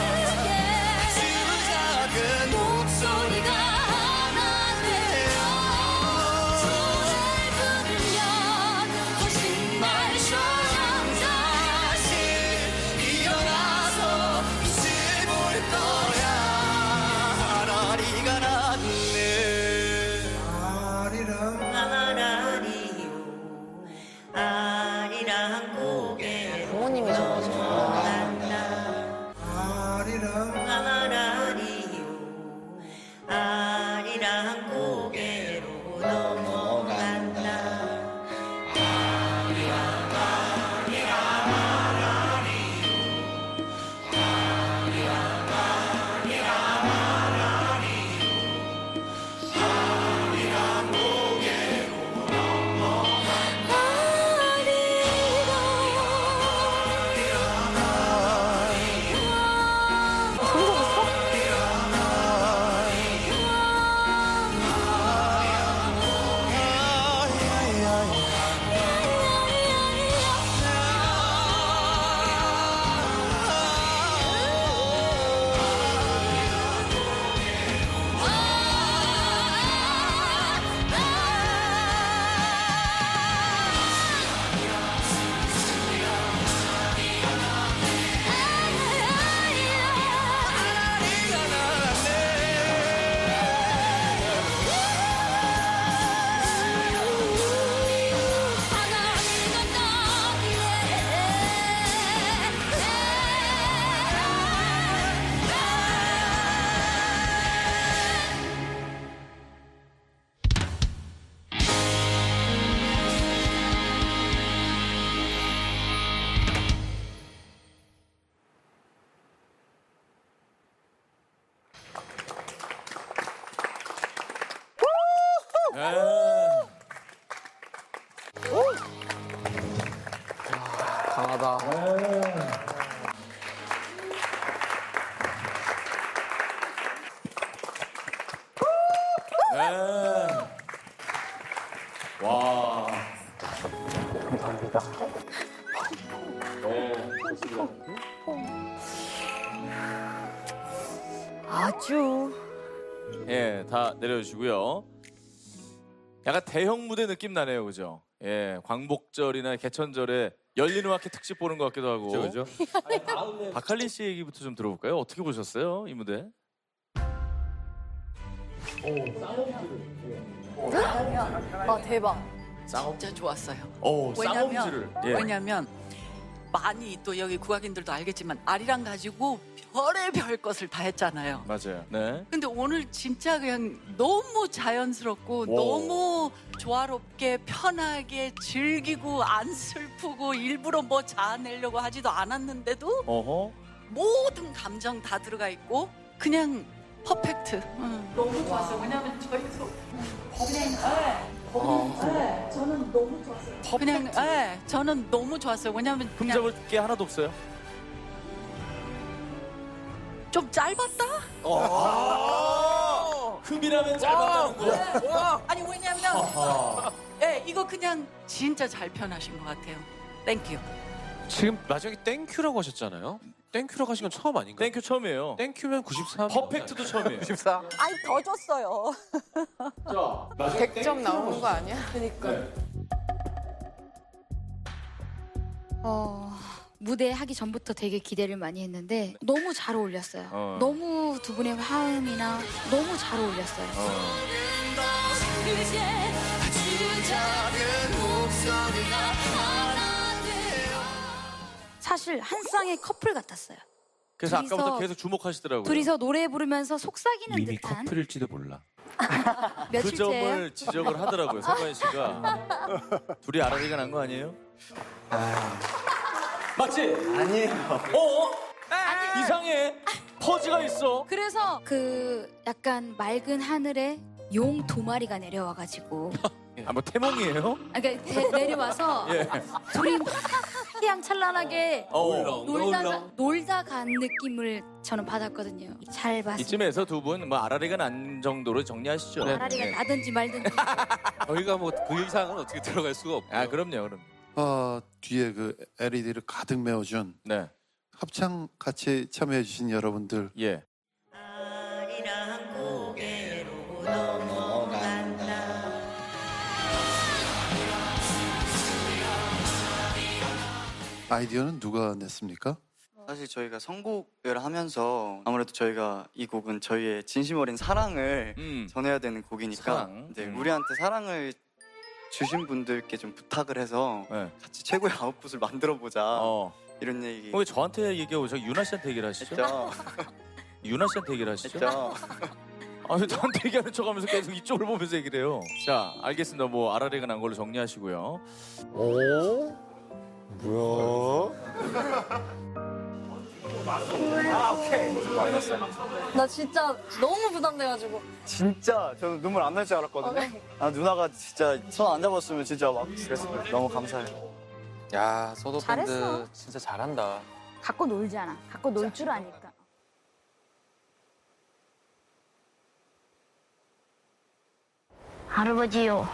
아주. 예, 다 내려주시고요. 약간 대형 무대 느낌 나네요, 그죠? 예, 광복절이나 개천절에 열린음악회 특집 보는 것 같기도 하고. 그죠? 박할린 씨 얘기부터 좀 들어볼까요? 어떻게 보셨어요, 이 무대? 대박. 쌍 진짜 좋았어요. 쌍엄지를. 왜냐면, 예. 왜냐면 많이 또 여기 국악인들도 알겠지만 아리랑 가지고 별의별 것을 다 했잖아요. 맞아요. 네. 근데 오늘 진짜 그냥 너무 자연스럽고 너무 조화롭게 편하게 즐기고 안 슬프고 일부러 뭐 자아내려고 하지도 않았는데도 모든 감정 다 들어가 있고 그냥 퍼펙트. 너무 좋았어요. 왜냐면 저희도 저는 너무 좋았어요. 그냥 저는 너무 좋았어요. 왜냐면 흠잡을 게 하나도 없어요. 좀 짧았다? 흠이라면 짧았다는 거. 아니 왜냐면 이거 그냥 진짜 잘 표현하신 것 같아요. 땡큐. 지금 마지막에 땡큐라고 하셨잖아요. 땡큐라고 하신 건 처음 아닌가요? 땡큐 처음이에요. 땡큐면 93. 퍼펙트도 처음이에요. 94. 아니 더 줬어요. 자, 100점 나오는 거 아니야? 그러니까. 무대 하기 전부터 되게 기대를 많이 했는데 너무 잘 어울렸어요. 너무 두 분의 화음이나 너무 잘 어울렸어요. 사실 한 쌍의 커플 같았어요. 그래서 둘이서- 아까부터 계속 주목하시더라고요. 둘이서 노래 부르면서 속삭이는 이미 듯한 커플일지도 몰라. 그 며칠째예요? 점을 지적을 하더라고요, 성관 씨가. 둘이 아라리가 난 거 아니에요? 맞지? 아니에요. 이상해. 퍼즈가 있어. 그래서 그 약간 맑은 하늘에 용 두 마리가 내려와가지고 뭐 태몽이에요? 그러니까 내려와서 예. 둘이 희양찬란하게 울렁. 놀다 간 느낌을 저는 받았거든요. 잘 봤습니다. 이쯤에서 두 분 뭐 아라리가 난 정도로 정리하시죠. 아라리가 나든지 말든지. 저희가 뭐 그 이상은 어떻게 들어갈 수가 없고. 그럼요. 뒤에 그 LED를 가득 메워준 합창 같이 참여해주신 여러분들. 예. 아이디어는 누가 냈습니까? 사실 저희가 선곡을 하면서 아무래도 저희가 이 곡은 저희의 진심 어린 사랑을 전해야 되는 곡이니까 사랑. 이제 우리한테 사랑을 주신 분들께 좀 부탁을 해서 같이 최고의 아웃풋을 만들어보자 이런 얘기. 왜 저한테 얘기하고 저 유나 씨한테 얘기를 하시죠? 했죠. 유나 씨한테 얘기를 하시죠? 했죠. 아니 저한테 얘기하는 척하면서 계속 이쪽을 보면서 얘기를 해요. 자, 알겠습니다. 뭐 아라리가 난 걸로 정리하시고요. 뭐야? 나 진짜 너무 부담돼가지고. 진짜 저는 눈물 안 날 줄 알았거든요. 누나가 진짜 손 안 잡았으면 진짜 막 그랬어요. 너무 감사해요. 야, 소도 잘했어. 밴드 진짜 잘한다. 갖고 놀잖아. 갖고 놀 줄 아니까. 할아버지요,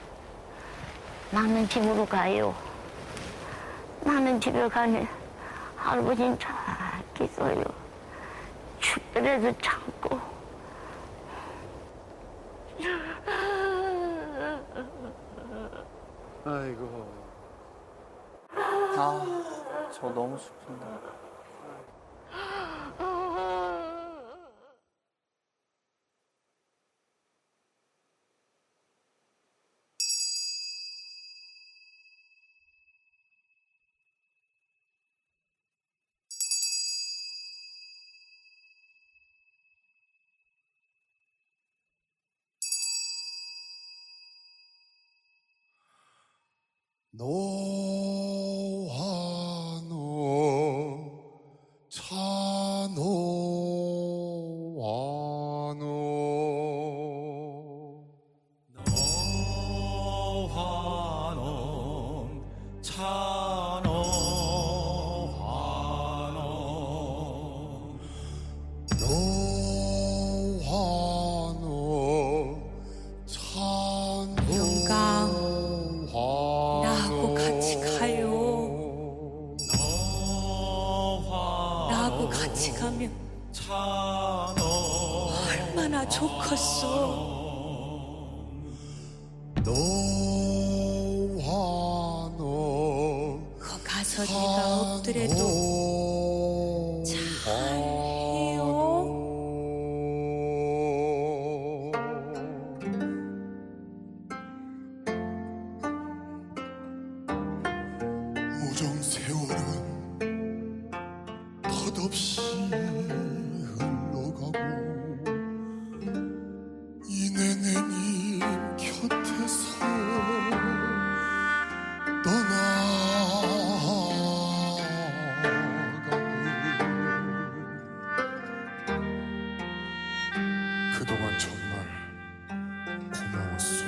나는 집으로 가요. 나는 집에 가면 할아버지는 잘 있어요. 춥더라도 참고. 아이고. 저 너무 슬픈데. 노하노 차노하노 노하노 차노하노 노하노 차노 영감 나하고 같이 가요. 나하고 같이 가면 얼마나 좋겠어. 너와 너 거 가서 네가 없더라도 잘해요. 우정 세월은 덧없이 흘러가고 이내내님 곁에서 그동안 정말 고마웠어.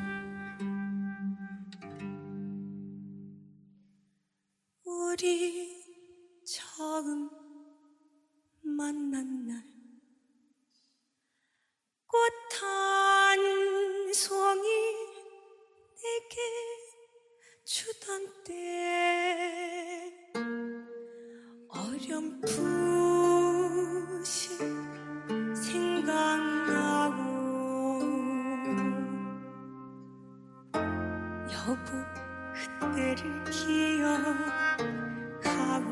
우리 처음 만난 날 꽃 한 송이 내게 주던 때 어렴풋이 생각나고 여보 그때를 기억하고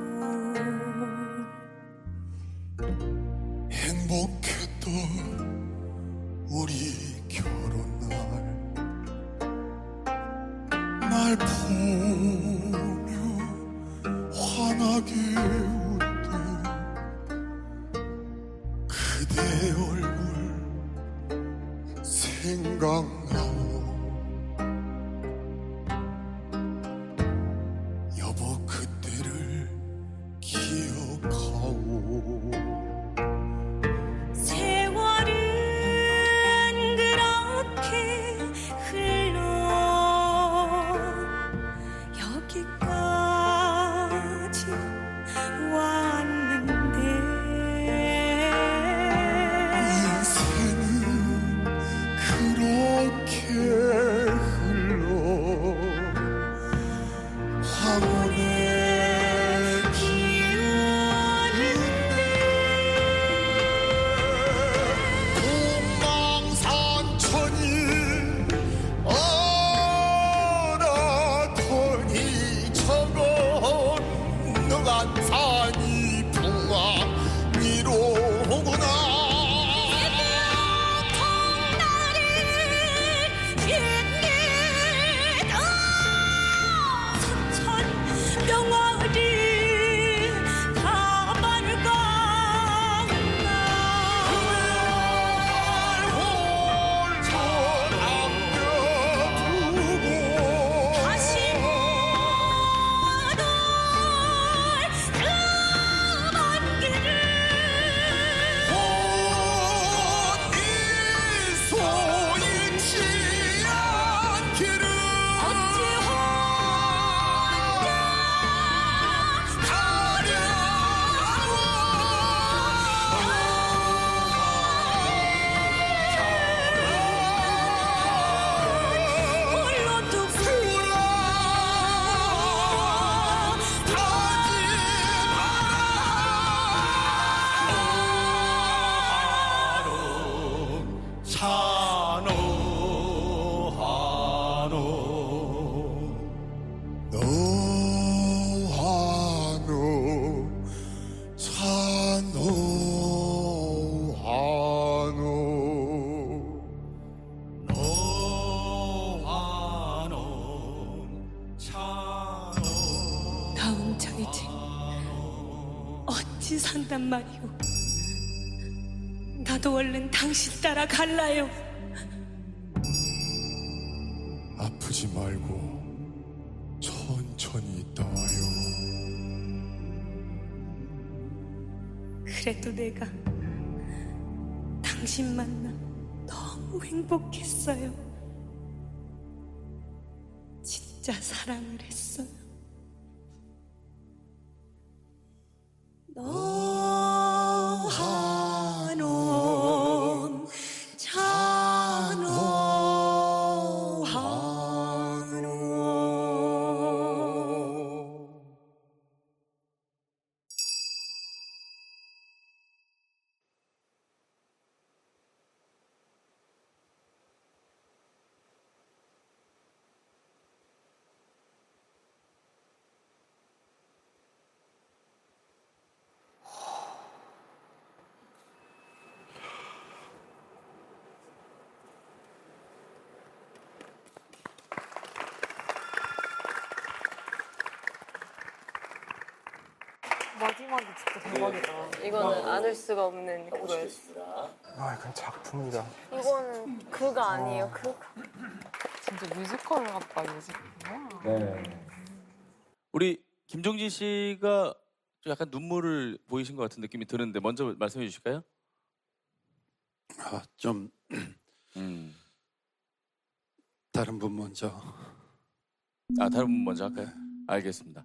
행복했던 우리 결혼날 날 보며 환하게 웃던 그대 얼굴 생각나오. 여보 그때를 기억하오. 세월은 그렇게 흘러 여기까지 왔는데 인생은 그렇게 흘러 황혼의 공망산천이 어라더니 저건 능한산이 풍광리로 오구나. 명월이 가발을 다시 못 올 험한 길을 소인치 않기를 어찌 홀로 뚝 너와 너 나 혼자 이제 어찌 산단 말이오. 나도 얼른 당신 따라 갈라요. 아프지 말고 천천히 있다 와요. 그래도 내가 당신 만나 너무 행복했어요. 진짜 사랑을 했어요. 너하놈 찬호하노 마지막이 진짜 대박이다. 이거는 안을 수가 없는 그거였어. 이건 작품이다. 이건 그가 아니에요. 그가. 진짜 뮤지컬 같다, 뮤지컬. 네. 우리 김종진 씨가 좀 약간 눈물을 보이신 것 같은 느낌이 드는데 먼저 말씀해 주실까요? 좀 다른 분 먼저. 다른 분 먼저 할까요? 알겠습니다.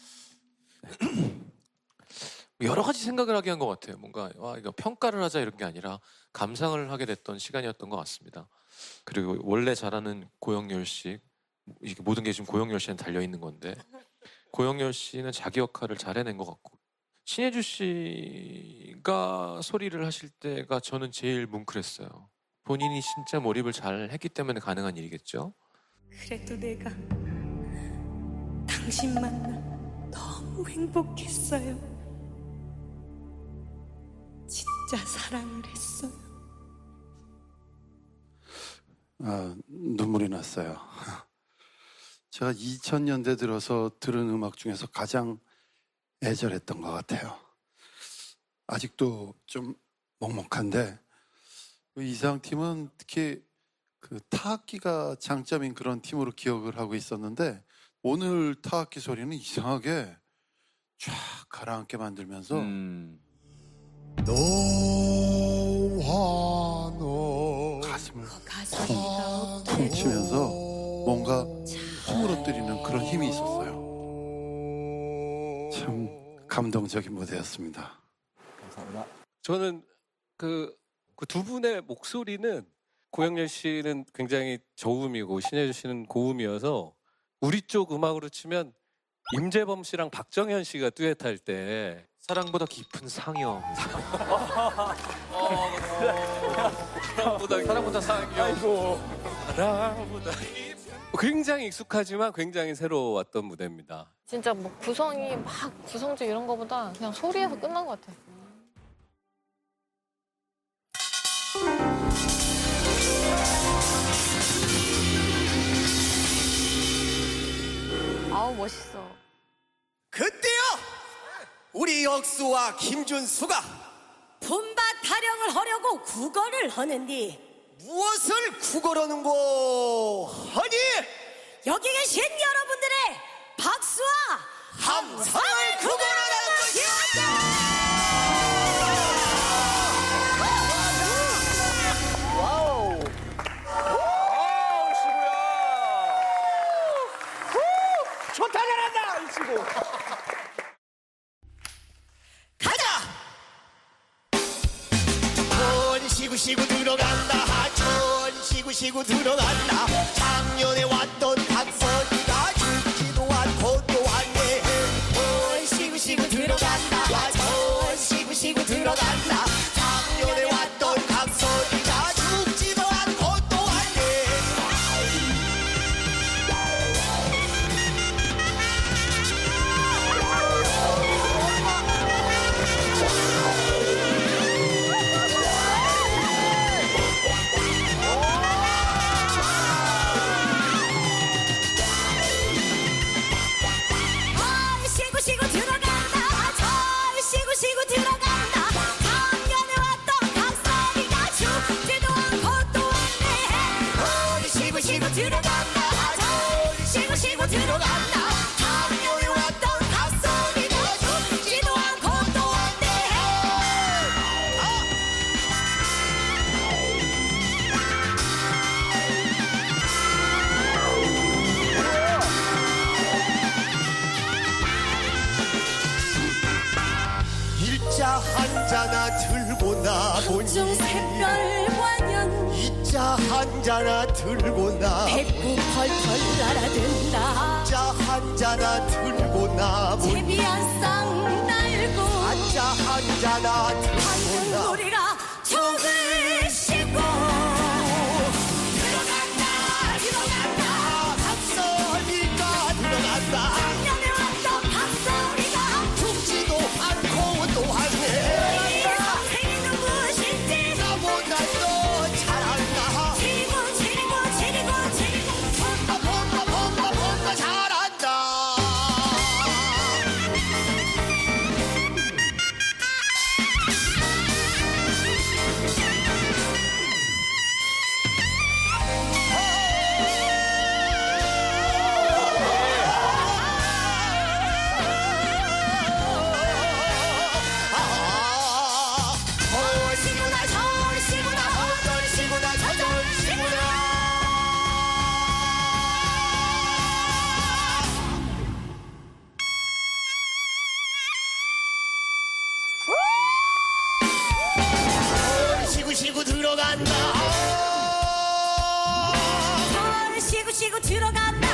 여러 가지 생각을 하게 한 것 같아요. 뭔가 이거 평가를 하자 이런 게 아니라 감상을 하게 됐던 시간이었던 것 같습니다. 그리고 원래 잘하는 고영렬 씨, 이게 모든 게 지금 고영렬 씨한테 달려 있는 건데 고영렬 씨는 자기 역할을 잘 해낸 것 같고 신혜주 씨가 소리를 하실 때가 저는 제일 뭉클했어요. 본인이 진짜 몰입을 잘 했기 때문에 가능한 일이겠죠. 그래도 내가 당신 만나 너무 행복했어요. 진짜 사랑을 했어요. 눈물이 났어요. 제가 2000년대 들어서 들은 음악 중에서 가장 애절했던 것 같아요. 아직도 좀 먹먹한데 이상팀은 특히 그 타악기가 장점인 그런 팀으로 기억을 하고 있었는데 오늘 타악기 소리는 이상하게 쫙 가라앉게 만들면서 너와 너 가슴을 쿵 치면서 뭔가 허물어뜨리는 그런 힘이 있었어요. 참 감동적인 무대였습니다. 감사합니다. 저는 그 두 분의 목소리는 고영렬 씨는 굉장히 저음이고 신혜주 씨는 고음이어서 우리 쪽 음악으로 치면 임재범 씨랑 박정현 씨가 듀엣할 때 사랑보다 깊은 상여. 사랑보다 상여. 아이고. 사랑보다 굉장히 익숙하지만 굉장히 새로웠던 무대입니다. 진짜 뭐 구성이 막 구성적 이런 거보다 그냥 소리에서 끝난 것 같아. 아우 멋있어. 그때요 우리 역수와 김준수가 품바 타령을 하려고 구걸을 하는디 무엇을 구걸하는고 하니 여기 계신 여러분들의 박수와 함성을 구걸하는 것이었다. 와우. 좋다 잘한다 이 친구. 가자. 시구 들어간다. 시구 들어간다. 작년에 왔던 각설이가 죽지도 않고 또 왔네. 시구 들어간다. 시구 들어간다. 작년에 왔던 각설이가 죽지도 않고 또 왔네. 시구 들어간다. 시구 들어간다. 작년에 왔던 각설이가 죽지도 않고 또 왔네. 시구 들어간다. 시구 들어간다. 작년에 왔던 각설이가 죽지도 않고 또 왔네. 일자 한자나 들고 나보니 색별 완연 이자 한자나 들고 나보니 배꼽 펄펄 날아든다. 이자 한자나 들고 나보니 제비한 쌍 날고 한자 한자나 들고 나 우리가 총을 싣고 들어간다. 각설이가 들어간다. 작년에 왔던 각설이가 죽지도 않고 또 왔네. 이 선생이 누구신지 나보다 더 잘한다. 지리고 본다 잘한다. 쉬고 쉬고 들어간다 쉬고 쉬고 들어간다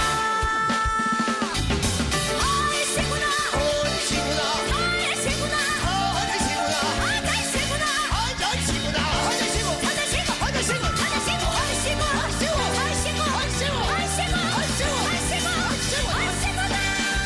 얼씨구나 얼씨구나 얼씨구나 얼씨구나 얼씨구나 얼씨구나 얼씨구 얼씨구 얼씨구 얼씨구 얼씨구 얼씨구 얼씨구 얼씨구 얼씨구 얼씨구나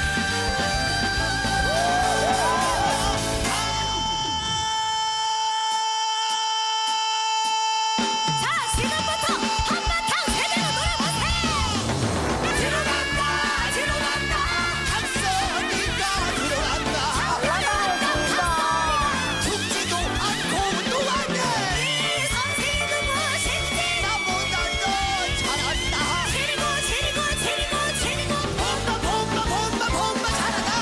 자 지금부터 한바탕 제대로 놀아보세요 들어간다 들어간다 각성이가 들어간다 들어간다 죽지도 않고 또 왔네 이 선생은 무엇인지 나보다 더 잘한다 지리고 bomba 잘한다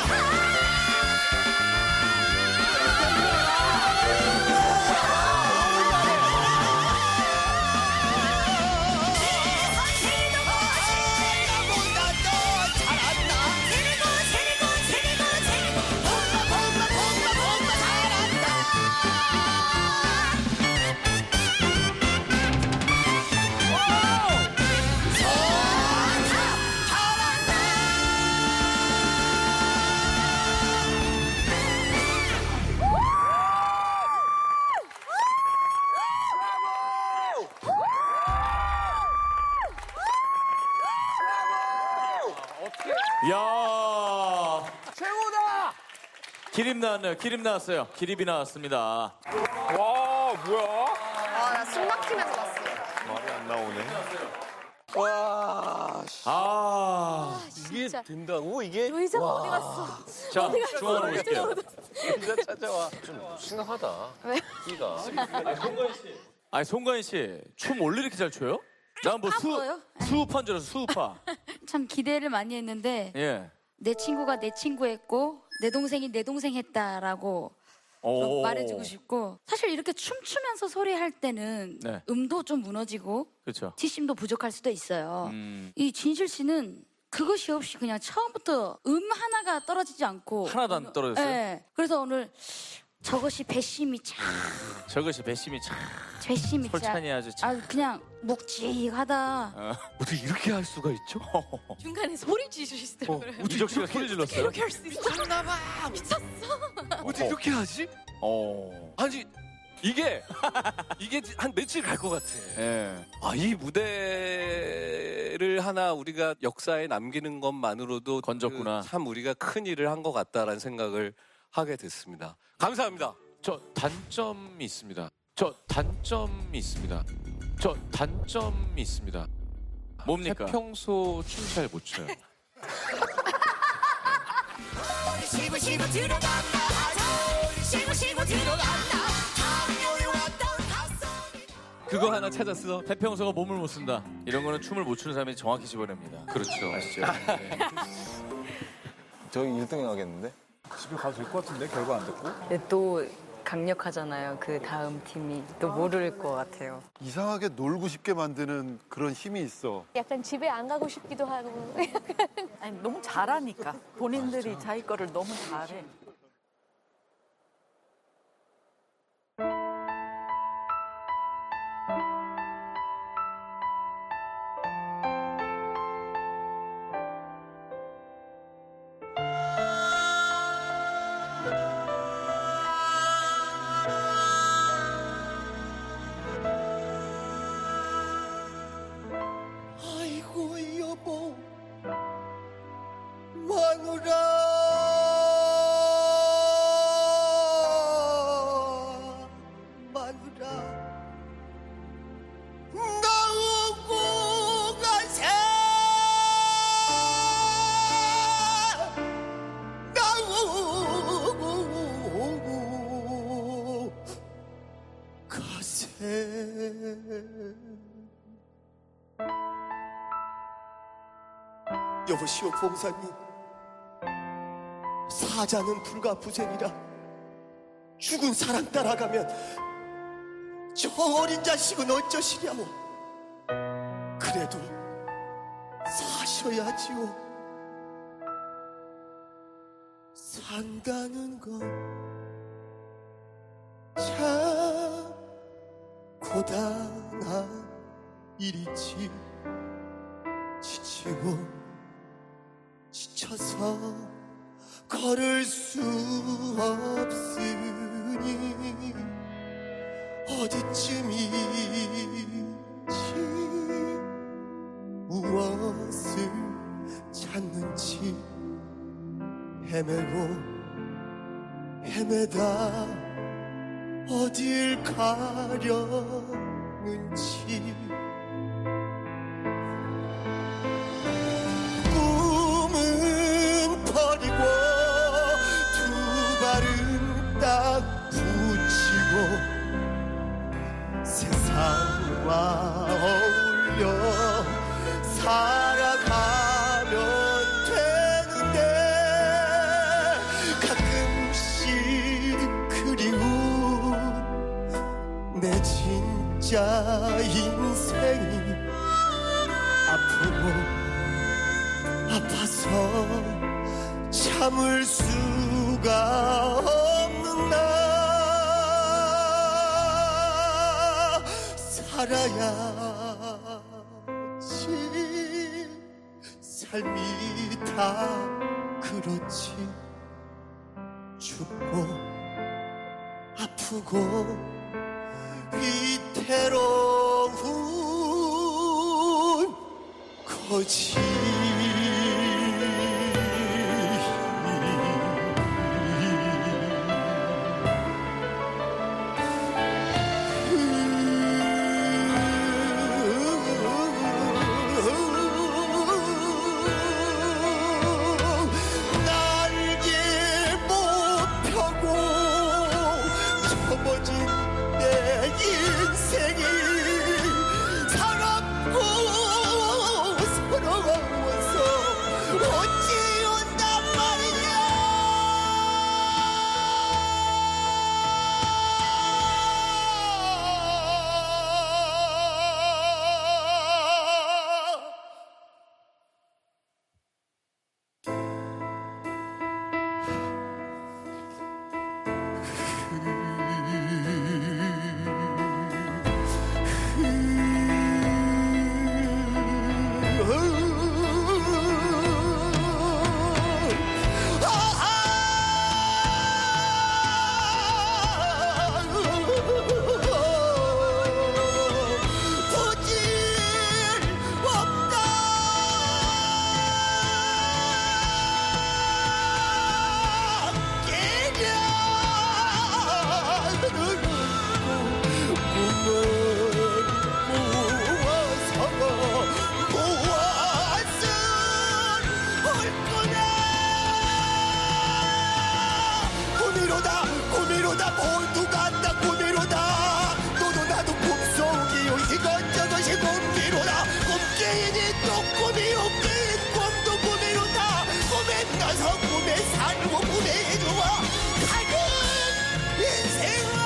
야 최고다. 기립 나왔네요. 기립 나왔어요. 기립이 나왔습니다. 와 뭐야? 나 숨 막히면서 봤어요. 말이 안 나오네. 와. 아 이게 된다고 이게? 의자가 와. 어디 갔어? 자, 어디 갔어? 중앙으로 오실게요. 의자 찾아와. 좀 심각하다. 왜? 끼가. 아니 송가인 씨 춤 원래 이렇게 잘 춰요? 난 뭐 뭐요? 수우파인 줄 알았어. 수우파. 참 기대를 많이 했는데 예. 내 친구가 내 친구 했고 내 동생이 내 동생 했다라고 오. 말해주고 싶고 사실 이렇게 춤추면서 소리할 때는 네. 음도 좀 무너지고 그렇죠. 뒷심도 부족할 수도 있어요. 이 진실 씨는 그것이 없이 그냥 처음부터 하나가 떨어지지 않고 하나도 안 떨어졌어요? 네. 그래서 오늘 저것이 배심이 참 저것이 배심이 참 배심이 솔찬이 아주 참. 그냥 묵직하다. 어떻게 이렇게 할 수가 있죠? 중간에 소리 지르시더라고요. 이적 씨가 소리 질렀어요? 이렇게 할 수 있어. 미쳤나봐. 미쳤어. 어떻게 이렇게 하지? 아니 이게 한 며칠 갈 것 같아. 예. 이 무대를 하나 우리가 역사에 남기는 것만으로도 건졌구나. 참 우리가 큰 일을 한 것 같다라는 생각을 하게 됐습니다. 감사합니다. 저 단점이 있습니다. 저 단점이 있습니다. 뭡니까? 평소 춤 잘 못 춰요. 쉬고 쉬고 들어간다 쉬고 쉬고 들어간다 당뇨에 왔던 그거 하나 찾았어. 태평소가 몸을 못 쓴다. 이런 거는 춤을 못 추는 사람이 정확히 집어냅니다. 그렇죠. 아시죠? 네. 저희 1등 해야겠는데? 집에 가도 될 것 같은데 결과 안 듣고. 또 강력하잖아요. 그 다음 팀이 또 모를 것 같아요. 이상하게 놀고 싶게 만드는 그런 힘이 있어. 약간 집에 안 가고 싶기도 하고. 아니, 너무 잘하니까. 본인들이 자기 거를 너무 잘해. 아이고 여보 마누라 마누라 나오고 가세 나오고 가세 여보시오 봉사님 사자는 불가부생이라 죽은 사람 따라가면 저 어린 자식은 어쩌시랴오 그래도 사셔야지요 산다는 건 참 고단한 일이지 지치고 지쳐서 걸을 수 없으니 어디쯤인지 무엇을 찾는지 헤매고 헤매다 어딜 가려는지 꿈은 버리고 두 발은 딱 붙이고 세상과 어울려 살아가면 되는데 가끔씩 그리운 내 진짜 인생이 아프고 아파서 참을 수가 없는 나 살아야지 삶이 다 그렇지 춥고 아프고 위태로운 거지 날개 못 펴고 접어진 내 인생이 사랑고 서러워서 어찌 온단 말이야. 꿈이로다 모두가 다 꿈이로다 너도 나도 꿈속이요 이것저것이 꿈이로다 꿈깨이니 또 꿈이 없긴 꿈도 꿈이로다 꿈에 떠서 꿈에 살고 꿈에 좋아 가는 인생아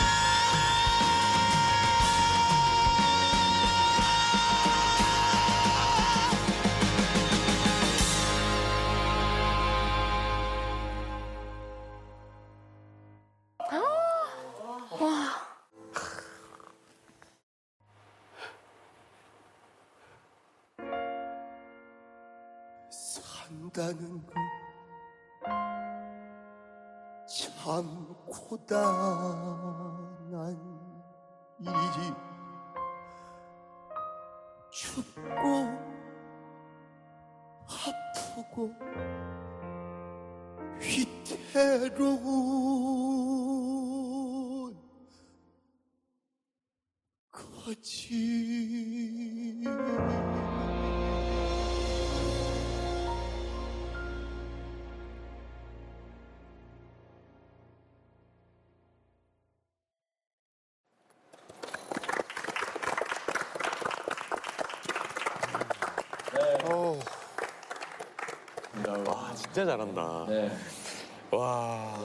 산다는 건 참 고단한 일이지 춥고 아프고 위태로운 거지 와, 진짜 잘한다. 네. 와.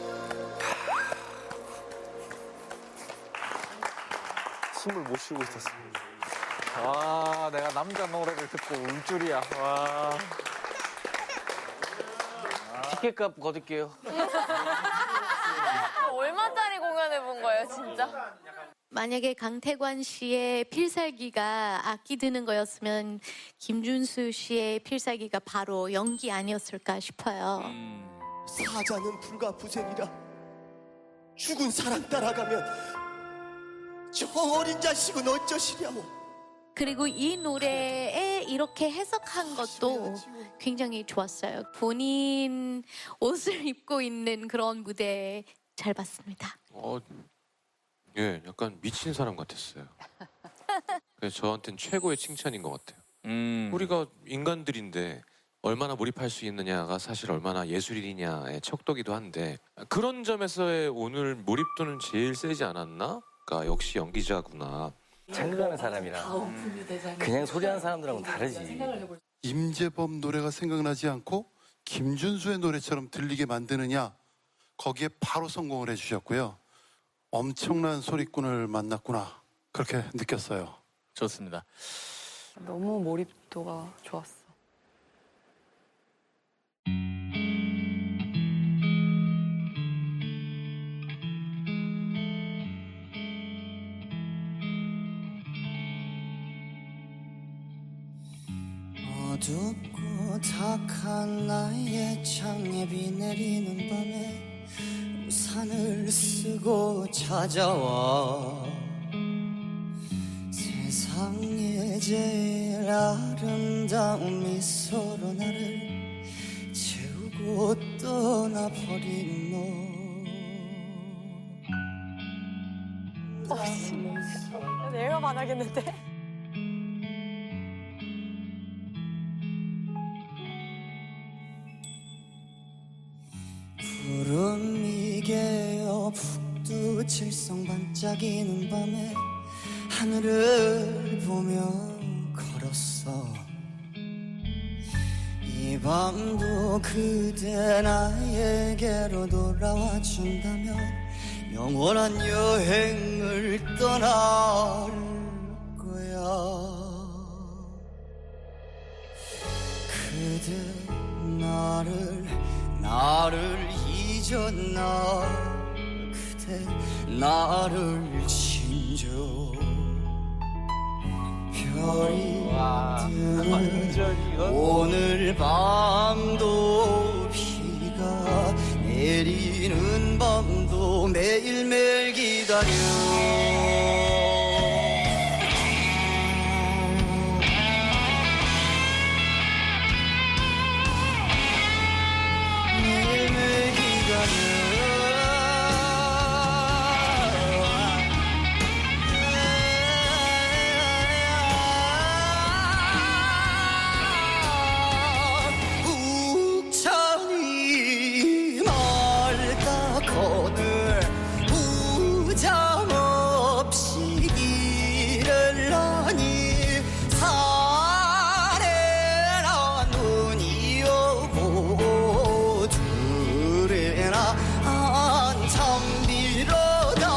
숨을 못 쉬고 있었어. 아, 내가 남자 노래를 듣고 울 줄이야. 와. 티켓값 거둘게요. 얼마짜리 공연해 본 거예요, 진짜? 만약에 강태관 씨의 필살기가 악기 드는 거였으면 김준수 씨의 필살기가 바로 연기 아니었을까 싶어요. 사자는 불가부생이라 죽은 사람 따라가면 저 어린 자식은 어쩌시랴고. 그리고 이 노래에 이렇게 해석한 것도 굉장히 좋았어요. 본인 옷을 입고 있는 그런 무대 잘 봤습니다. 예, 약간 미친 사람 같았어요. 그래서 저한테는 최고의 칭찬인 것 같아요. 우리가 인간들인데 얼마나 몰입할 수 있느냐가 사실 얼마나 예술이냐의 척도기도 한데 그런 점에서의 오늘 몰입도는 제일 세지 않았나? 그러니까 역시 연기자구나. 생각하는 사람이랑 그냥 소리하는 사람들하고는 다르지. 임재범 노래가 생각나지 않고 김준수의 노래처럼 들리게 만드느냐, 거기에 바로 성공을 해주셨고요. 엄청난 소리꾼을 만났구나, 그렇게 느꼈어요. 좋습니다. 너무 몰입도가 좋았어. 어둡고 탁한 나의 창에 비 내리는 밤에 우산을 쓰고 찾아와 세상에 제일 아름다운 미소로 나를 채우고 떠나버린 너. 내가 반하겠는데? 구름이 개어 북두 칠성 반짝이는 밤에 하늘을 보며 걸었어. 이 밤도 그대 나에게로 돌아와 준다면 영원한 여행을 떠날 거야. 그대 나를 잊었나. 그대 나를 진저 별이 뜨는 오늘 밤도 비가 내리는 밤도 매일매일 기다려. 욱찬이 맑다 거들 우장 없이 길을 나니 산에나 눈이 오고 들에나 한참 비로다.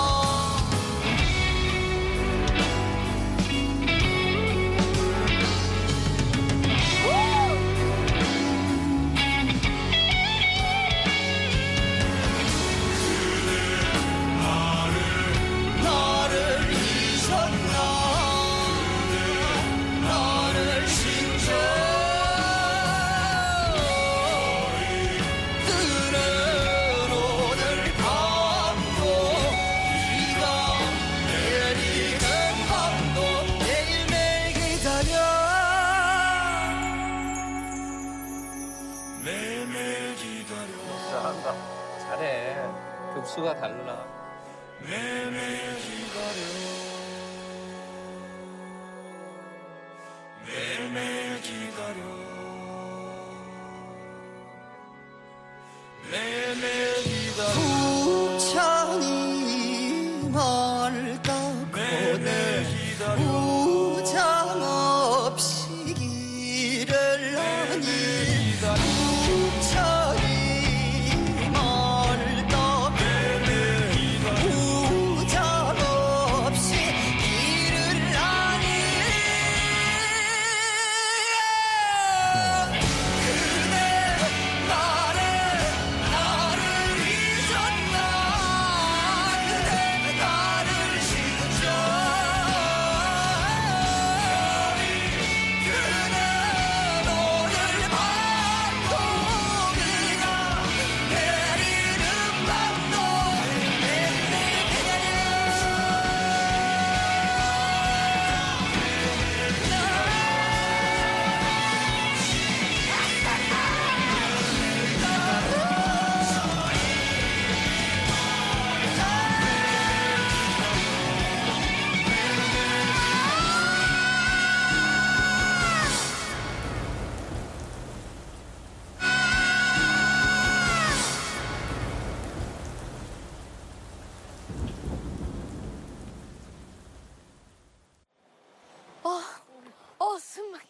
나를 잊었나. 나를 진저 그는 오늘 밤도 비가 내리는 밤도 매일매일 기다려. 매일매일 기다려. 잘한다. 잘해. 급수가 달라. 매일매일 기다려. 매일매일 기다려. 매일매일 기다려. 우찬이 맑다 거들 우장 없이 길을 나니 우찬이 맑다 거들 우장 없이 길을 나니 그대 나를 잊었나. 그대 나를 숨막히.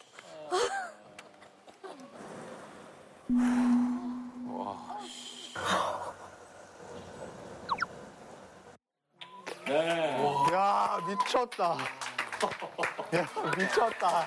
야 미쳤다. 야 미쳤다.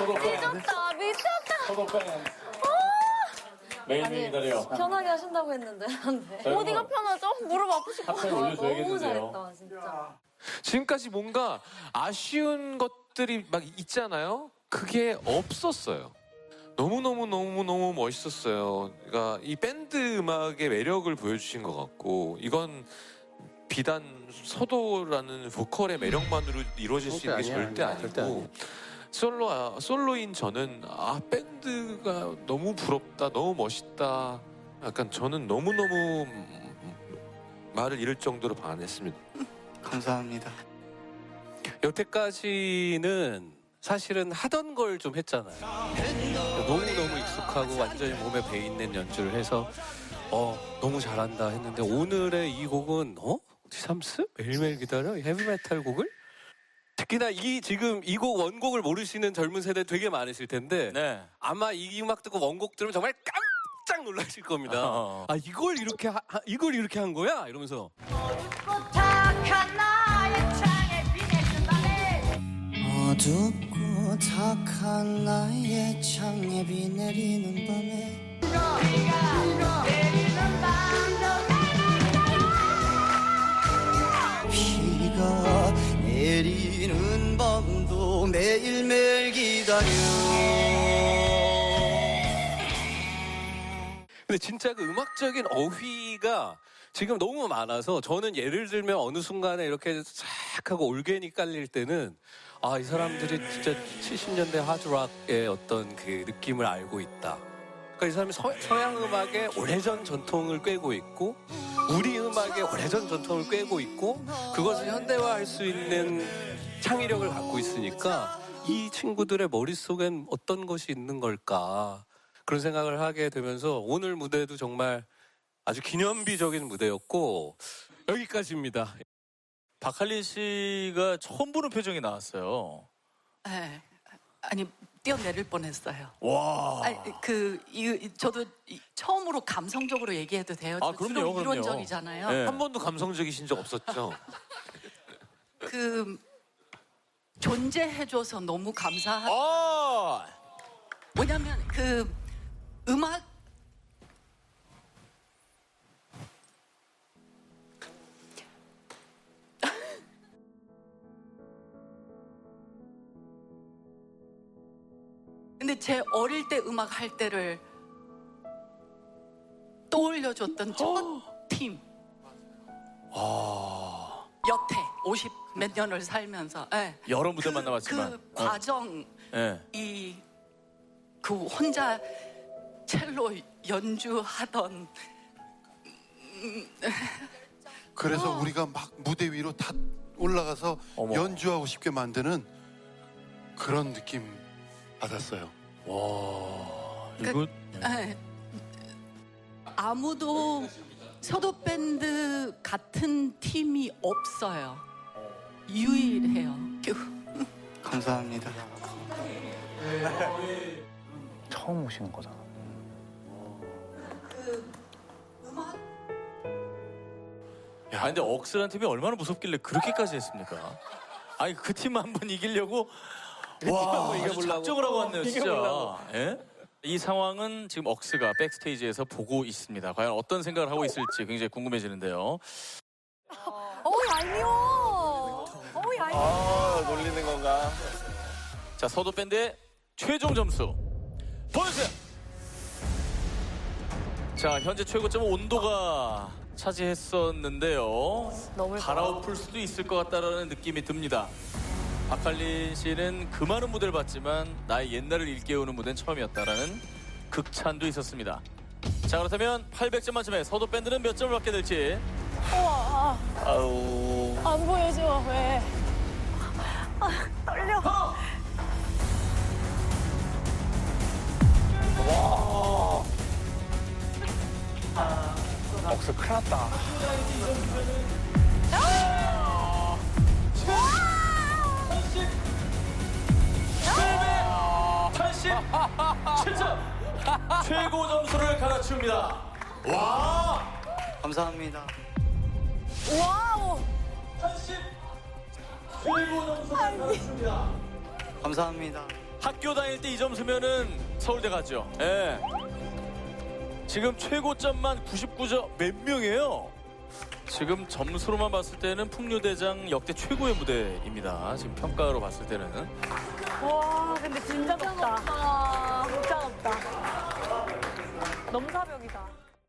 미쳤다. 매일매일 기다려. 편하게 하신다고 했는데 안 돼. 저희 어디가 뭐 편하죠? 무릎 아프실 하체 거예요. 올려줘야겠는데요. 너무 잘했다 진짜. 지금까지 뭔가 아쉬운 것들이 막 있잖아요. 그게 없었어요. 너무 멋있었어요. 그러니까 이 밴드 음악의 매력을 보여주신 것 같고, 이건 비단 서도라는 보컬의 매력만으로 이루어질 수 있는 게 절대 아니고, 솔로인 저는 밴드가 너무 부럽다, 너무 멋있다. 약간 저는 너무너무 말을 잃을 정도로 반했습니다. 감사합니다. 여태까지는 사실은 하던 걸 좀 했잖아요. 너무너무 익숙하고 완전히 몸에 배있는 연주를 해서 너무 잘한다 했는데, 오늘의 이 곡은 디삼스? 매일매일 기다려? 이 헤비메탈 곡을? 특히나 지금 이 곡 원곡을 모르시는 젊은 세대 되게 많으실 텐데, 아마 이 음악 듣고 원곡 들으면 정말 깜짝 놀라실 겁니다. 이걸 이렇게 한 거야? 이러면서. 어둡고 탁한 나의 창에 비 내리는 밤에 비가 내리는 밤도 매일매일 기다려. 근데 진짜 그 음악적인 어휘가 지금 너무 많아서, 저는 예를 들면 어느 순간에 이렇게 싹 하고 올게니 깔릴 때는 이 사람들이 진짜 70년대 하드락의 어떤 그 느낌을 알고 있다. 그러니까 이 사람이 서양 음악의 오래전 전통을 꿰고 있고, 우리 음악의 오래전 전통을 꿰고 있고, 그것을 현대화할 수 있는 창의력을 갖고 있으니까 이 친구들의 머릿속엔 어떤 것이 있는 걸까, 그런 생각을 하게 되면서 오늘 무대도 정말 아주 기념비적인 무대였고, 여기까지입니다. 박할린 씨가 처음 보는 표정이 나왔어요. 네. 아니, 뛰어내릴 뻔했어요. 와. 저도 처음으로 감성적으로 얘기해도 돼요? 그럼요. 이론적이잖아요. 네. 한 번도 감성적이신 적 없었죠? 존재해줘서 너무 감사하다. 왜냐면 음악 근데 제 어릴 때 음악 할 때를 떠올려줬던 첫 팀. 여태 50 몇 년을 살면서 여러 무대 만나봤지만 과정 혼자 첼로 연주하던 그래서 우리가 막 무대 위로 다 올라가서 연주하고 싶게 만드는 그런 느낌 받았어요. 와, 이거 아무도 서도 밴드 같은 팀이 없어요. 유일해요. 감사합니다. 처음 오시는 거잖아. 근데 억스란 팀이 얼마나 무섭길래 그렇게까지 했습니까? 아니, 그 팀 한 번 이기려고 아주 작정을 하고 왔네요, 진짜. 예? 이 상황은 지금 억스가 백스테이지에서 보고 있습니다. 과연 어떤 생각을 하고 있을지 굉장히 궁금해지는데요. 얄미워. 얄미워. 놀리는 건가? 자, 서도 밴드의 최종 점수 보여주세요. 자, 현재 최고점은 온도가 차지했었는데요. 갈아엎을 수도 있을 것 같다라는 느낌이 듭니다. 박할린 씨는 그 많은 무대를 봤지만 나의 옛날을 일깨우는 무대는 처음이었다라는 극찬도 있었습니다. 자, 그렇다면 800점 만점에 서도 밴드는 몇 점을 받게 될지. 우와. 아우. 안 보여줘, 왜. 떨려. 와. 억스 큰일 났다. 갈아치웁니다. 와! 감사합니다. 와우. 80 최고 점수를 갈아치웁니다. 감사합니다. 학교 다닐 때 이 점수면은 서울대 가죠. 예. 지금 최고점만 99점 몇 명이에요? 지금 점수로만 봤을 때는 풍류대장 역대 최고의 무대입니다. 지금 평가로 봤을 때는. 와, 근데 진짜 높다. 진짜 높다. 넘사벽이다.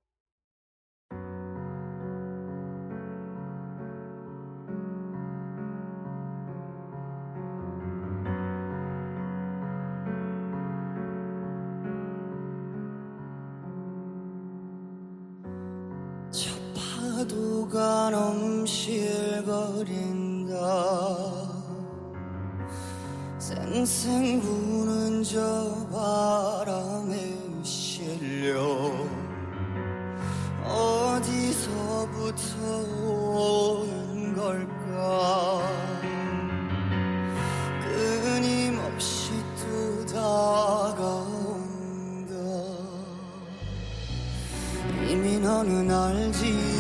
파도가 넘실거린다 쌩쌩 부는 저 바람에 실려 어디서부터 오는 걸까 끊임없이 또 다가온다 이미 너는 알지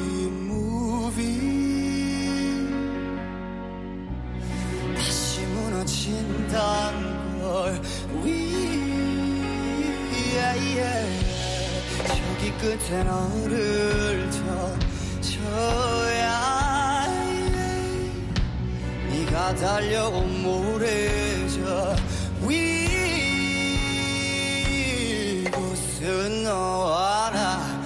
다시 무너진단 걸 저기 끝에 너를 던져야 네가 달려온 모래저 이곳은 너와 나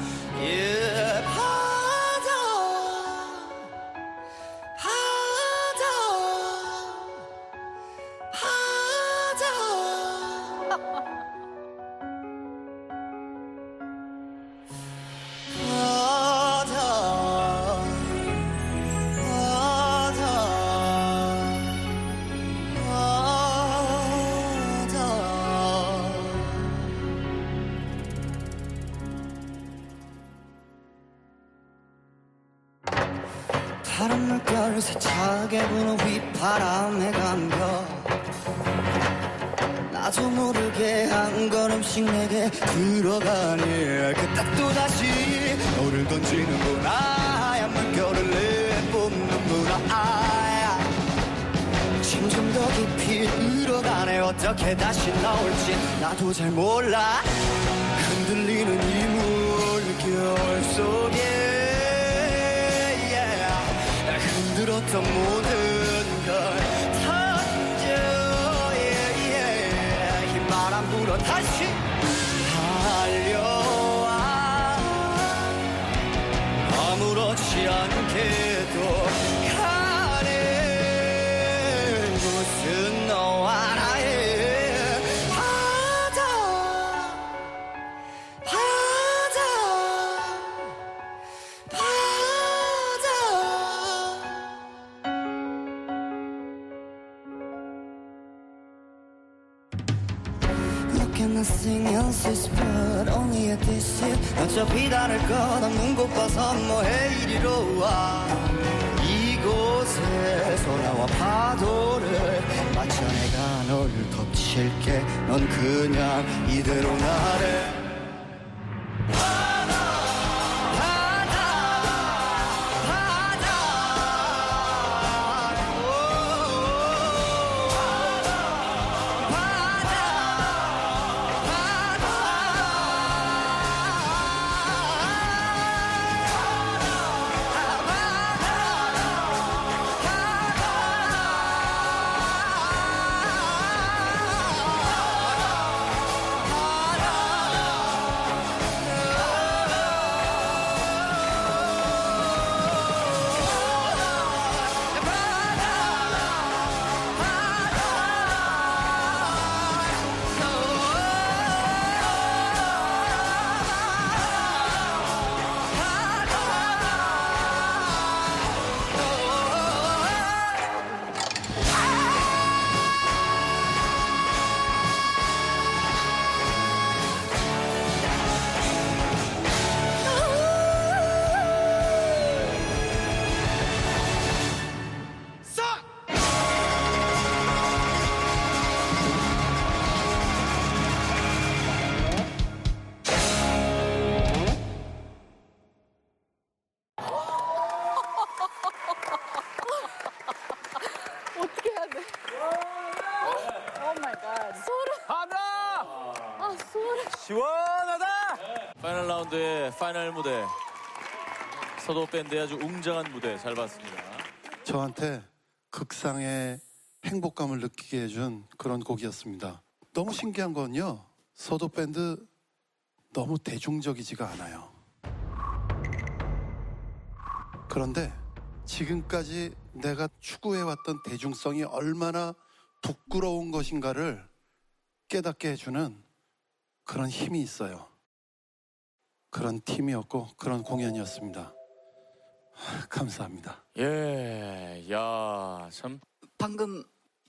파란 물결 세차게 부는 휘바람에 감겨 나도 모르게 한 걸음씩 내게 들어가니 그딱 또다시 너를 던지는구나 하얀 물결을 내뿜는구나 점점 더 깊이 들어가네 어떻게 다시 나올지 나도 잘 몰라 흔들리는 이 물결 속에 흔들었던 모든 걸 던져 흰바람 불어 다시 달려와 아무렇지 않게도 가네 무슨 너와 나의 Nothing else is but only a deceit 어차피 다를 것 없는 곳 봐서 뭐해 이리로 와 이곳에서 나와 파도를 마치 내가 널 덮칠게 넌 그냥 이대로 나를 라운드의 파이널 무대. 서도 밴드의 아주 웅장한 무대 잘 봤습니다. 저한테 극상의 행복감을 느끼게 해준 그런 곡이었습니다. 너무 신기한 건요. 서도 밴드 너무 대중적이지가 않아요. 그런데 지금까지 내가 추구해왔던 대중성이 얼마나 부끄러운 것인가를 깨닫게 해주는 그런 힘이 있어요. 그런 팀이었고 그런 공연이었습니다. 감사합니다. 예, 야, 참. 방금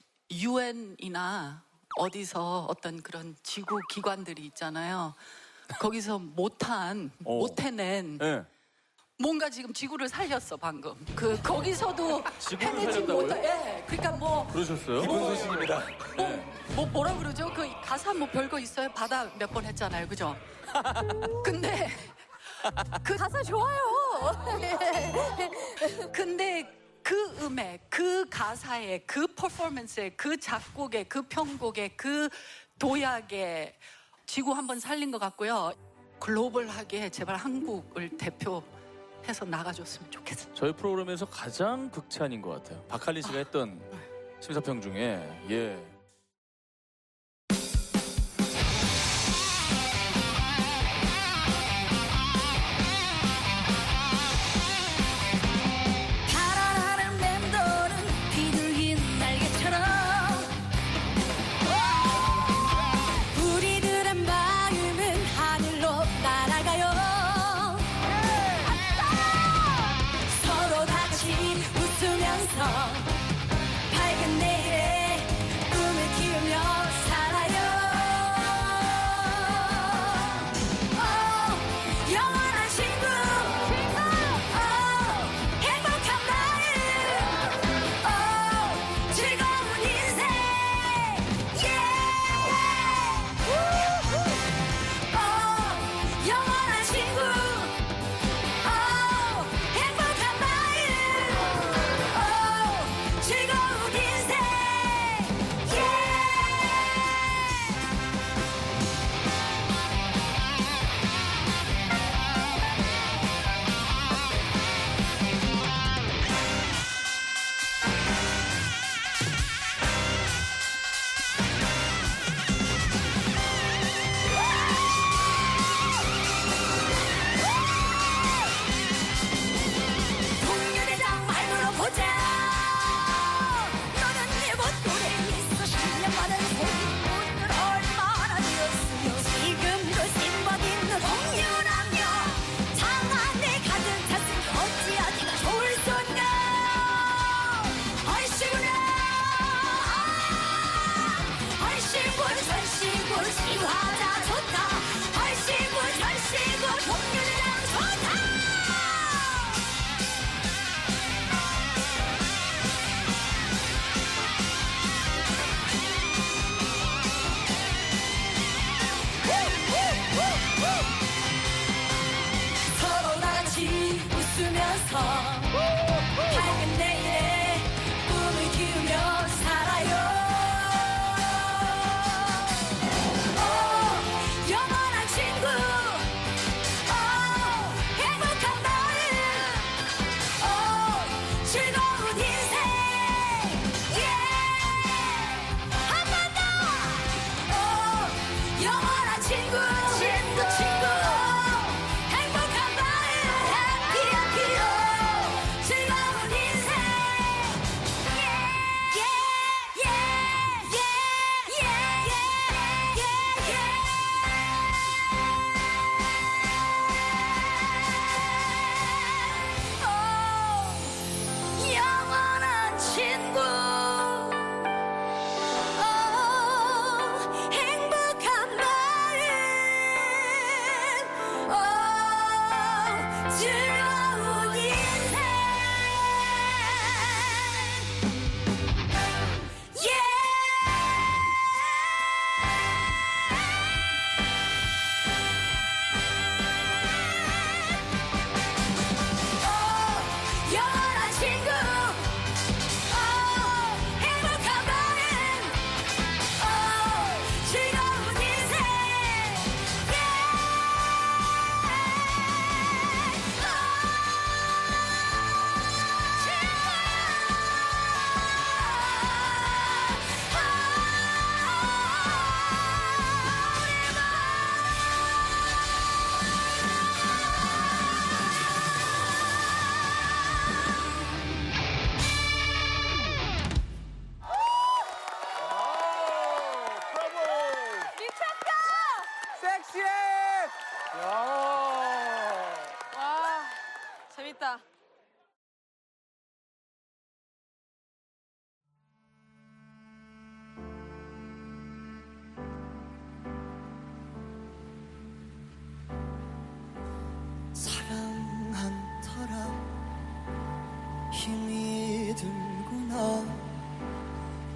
UN이나 어디서 어떤 그런 지구 기관들이 있잖아요. 거기서 못해낸 네. 뭔가 지금 지구를 살렸어 방금. 거기서도 지구를 해내지 살렸다고요? 못한. 예, 그러니까 뭐 그러셨어요? 기쁜 소식입니다. 뭐라 그러죠? 그 가사 뭐 별거 있어요? 바다 몇 번 했잖아요, 그죠? 근데 그 가사 좋아요. 근데 그 음에, 그 가사에, 그 퍼포먼스에, 그 작곡에, 그 편곡에, 그 도약에 지구 한번 살린 것 같고요. 글로벌하게 제발 한국을 대표해서 나가줬으면 좋겠어요. 저희 프로그램에서 가장 극찬인 것 같아요. 박할린 씨가 했던 심사평 중에. 예. 달아나는 맴도는 비둘긴 날개처럼 우리들의 마음은 하늘로 날아가요. 서로 같이 웃으면서 밝은 내일에 꿈을 키우며 살아요. 영원한 친구, 행복한 마음, 즐거운 인생, 영원한 친구, 행복한 마음, 즐거운 인생, 동료대장 말로 보자. 너는 내 목도리에 있어 10년 만은 소문을 얼마나 들었으며 지금도 신박 있는 동료라며 장안에 가득 찼으니 어찌하기가 좋을 순가. 얼씨구나 얼씨구 절씨구 시화자 좋다. 얼씨구 절씨구 동료대장 좋다. 서로 다같이 웃으면서 밝은 내일에 꿈을 키우며 살아요. 영원한 친구, 행복한 마음, 즐거운 인생, 한 번 더. 영원한 친구, 친구, 행복한 마음, 해피요, 즐거운 인생, 영원한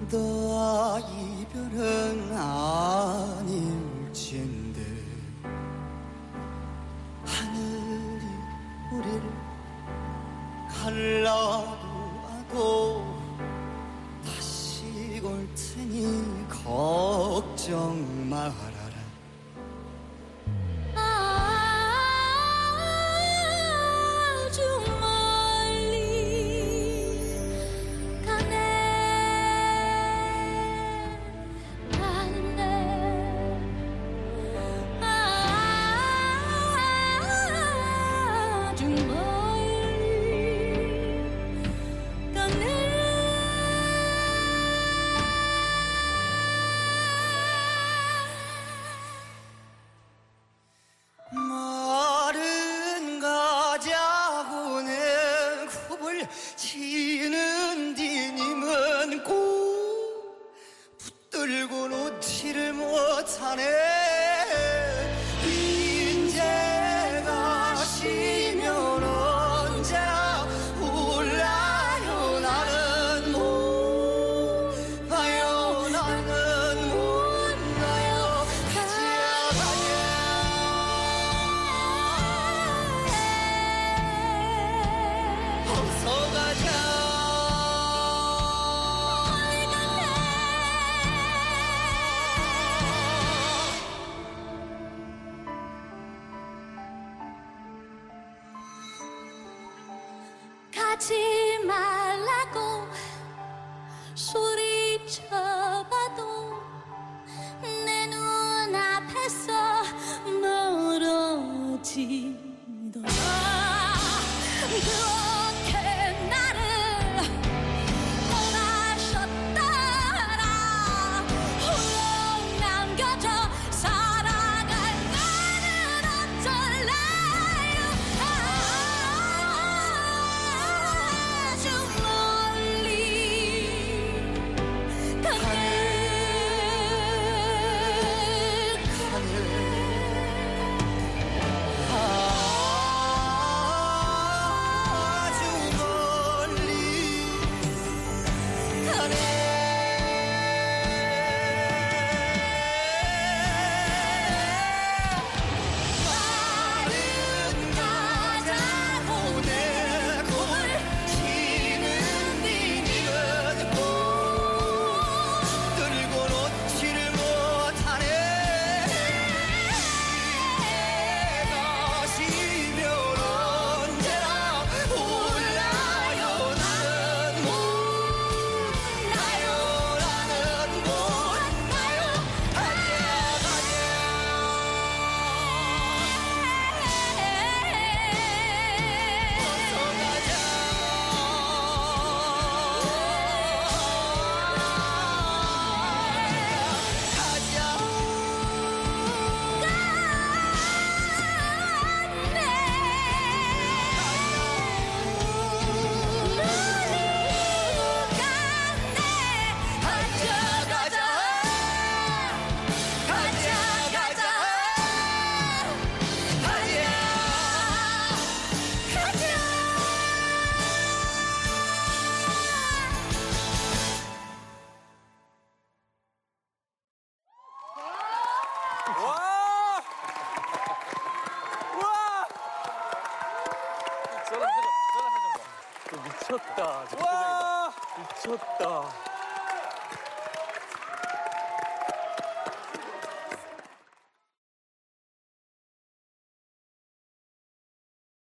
너와 이별은 아닐진데 하늘이 우리를 갈라도 하고 다시 올 테니 걱정 말아라. 아주 멀리 가네 아주 멀리 가네. 마른 가자고는 굽을 치는 디님은 꼭 붙들고 놓지를 못하네. 인제 가시면 언제나 울라요. 나는 못 가요. 나는 못 가요. 가지야 어서 가자. 가지 말라고 소리쳐봐도 내 눈앞에서 멀어지더라. 그렇게 나를 떠나셨더라. 홀로 남겨져 살아갈 나는 어쩔래요. 아주 멀리 가네. 아주 멀리 가네. 마른 가자고 내 굽을 치는 니는 꼭 들고 놓지를 못하네. 가시면 언제나 울라요. 나는 못 가요. 나는 못 가요. 가자 미쳤다. 미쳤다.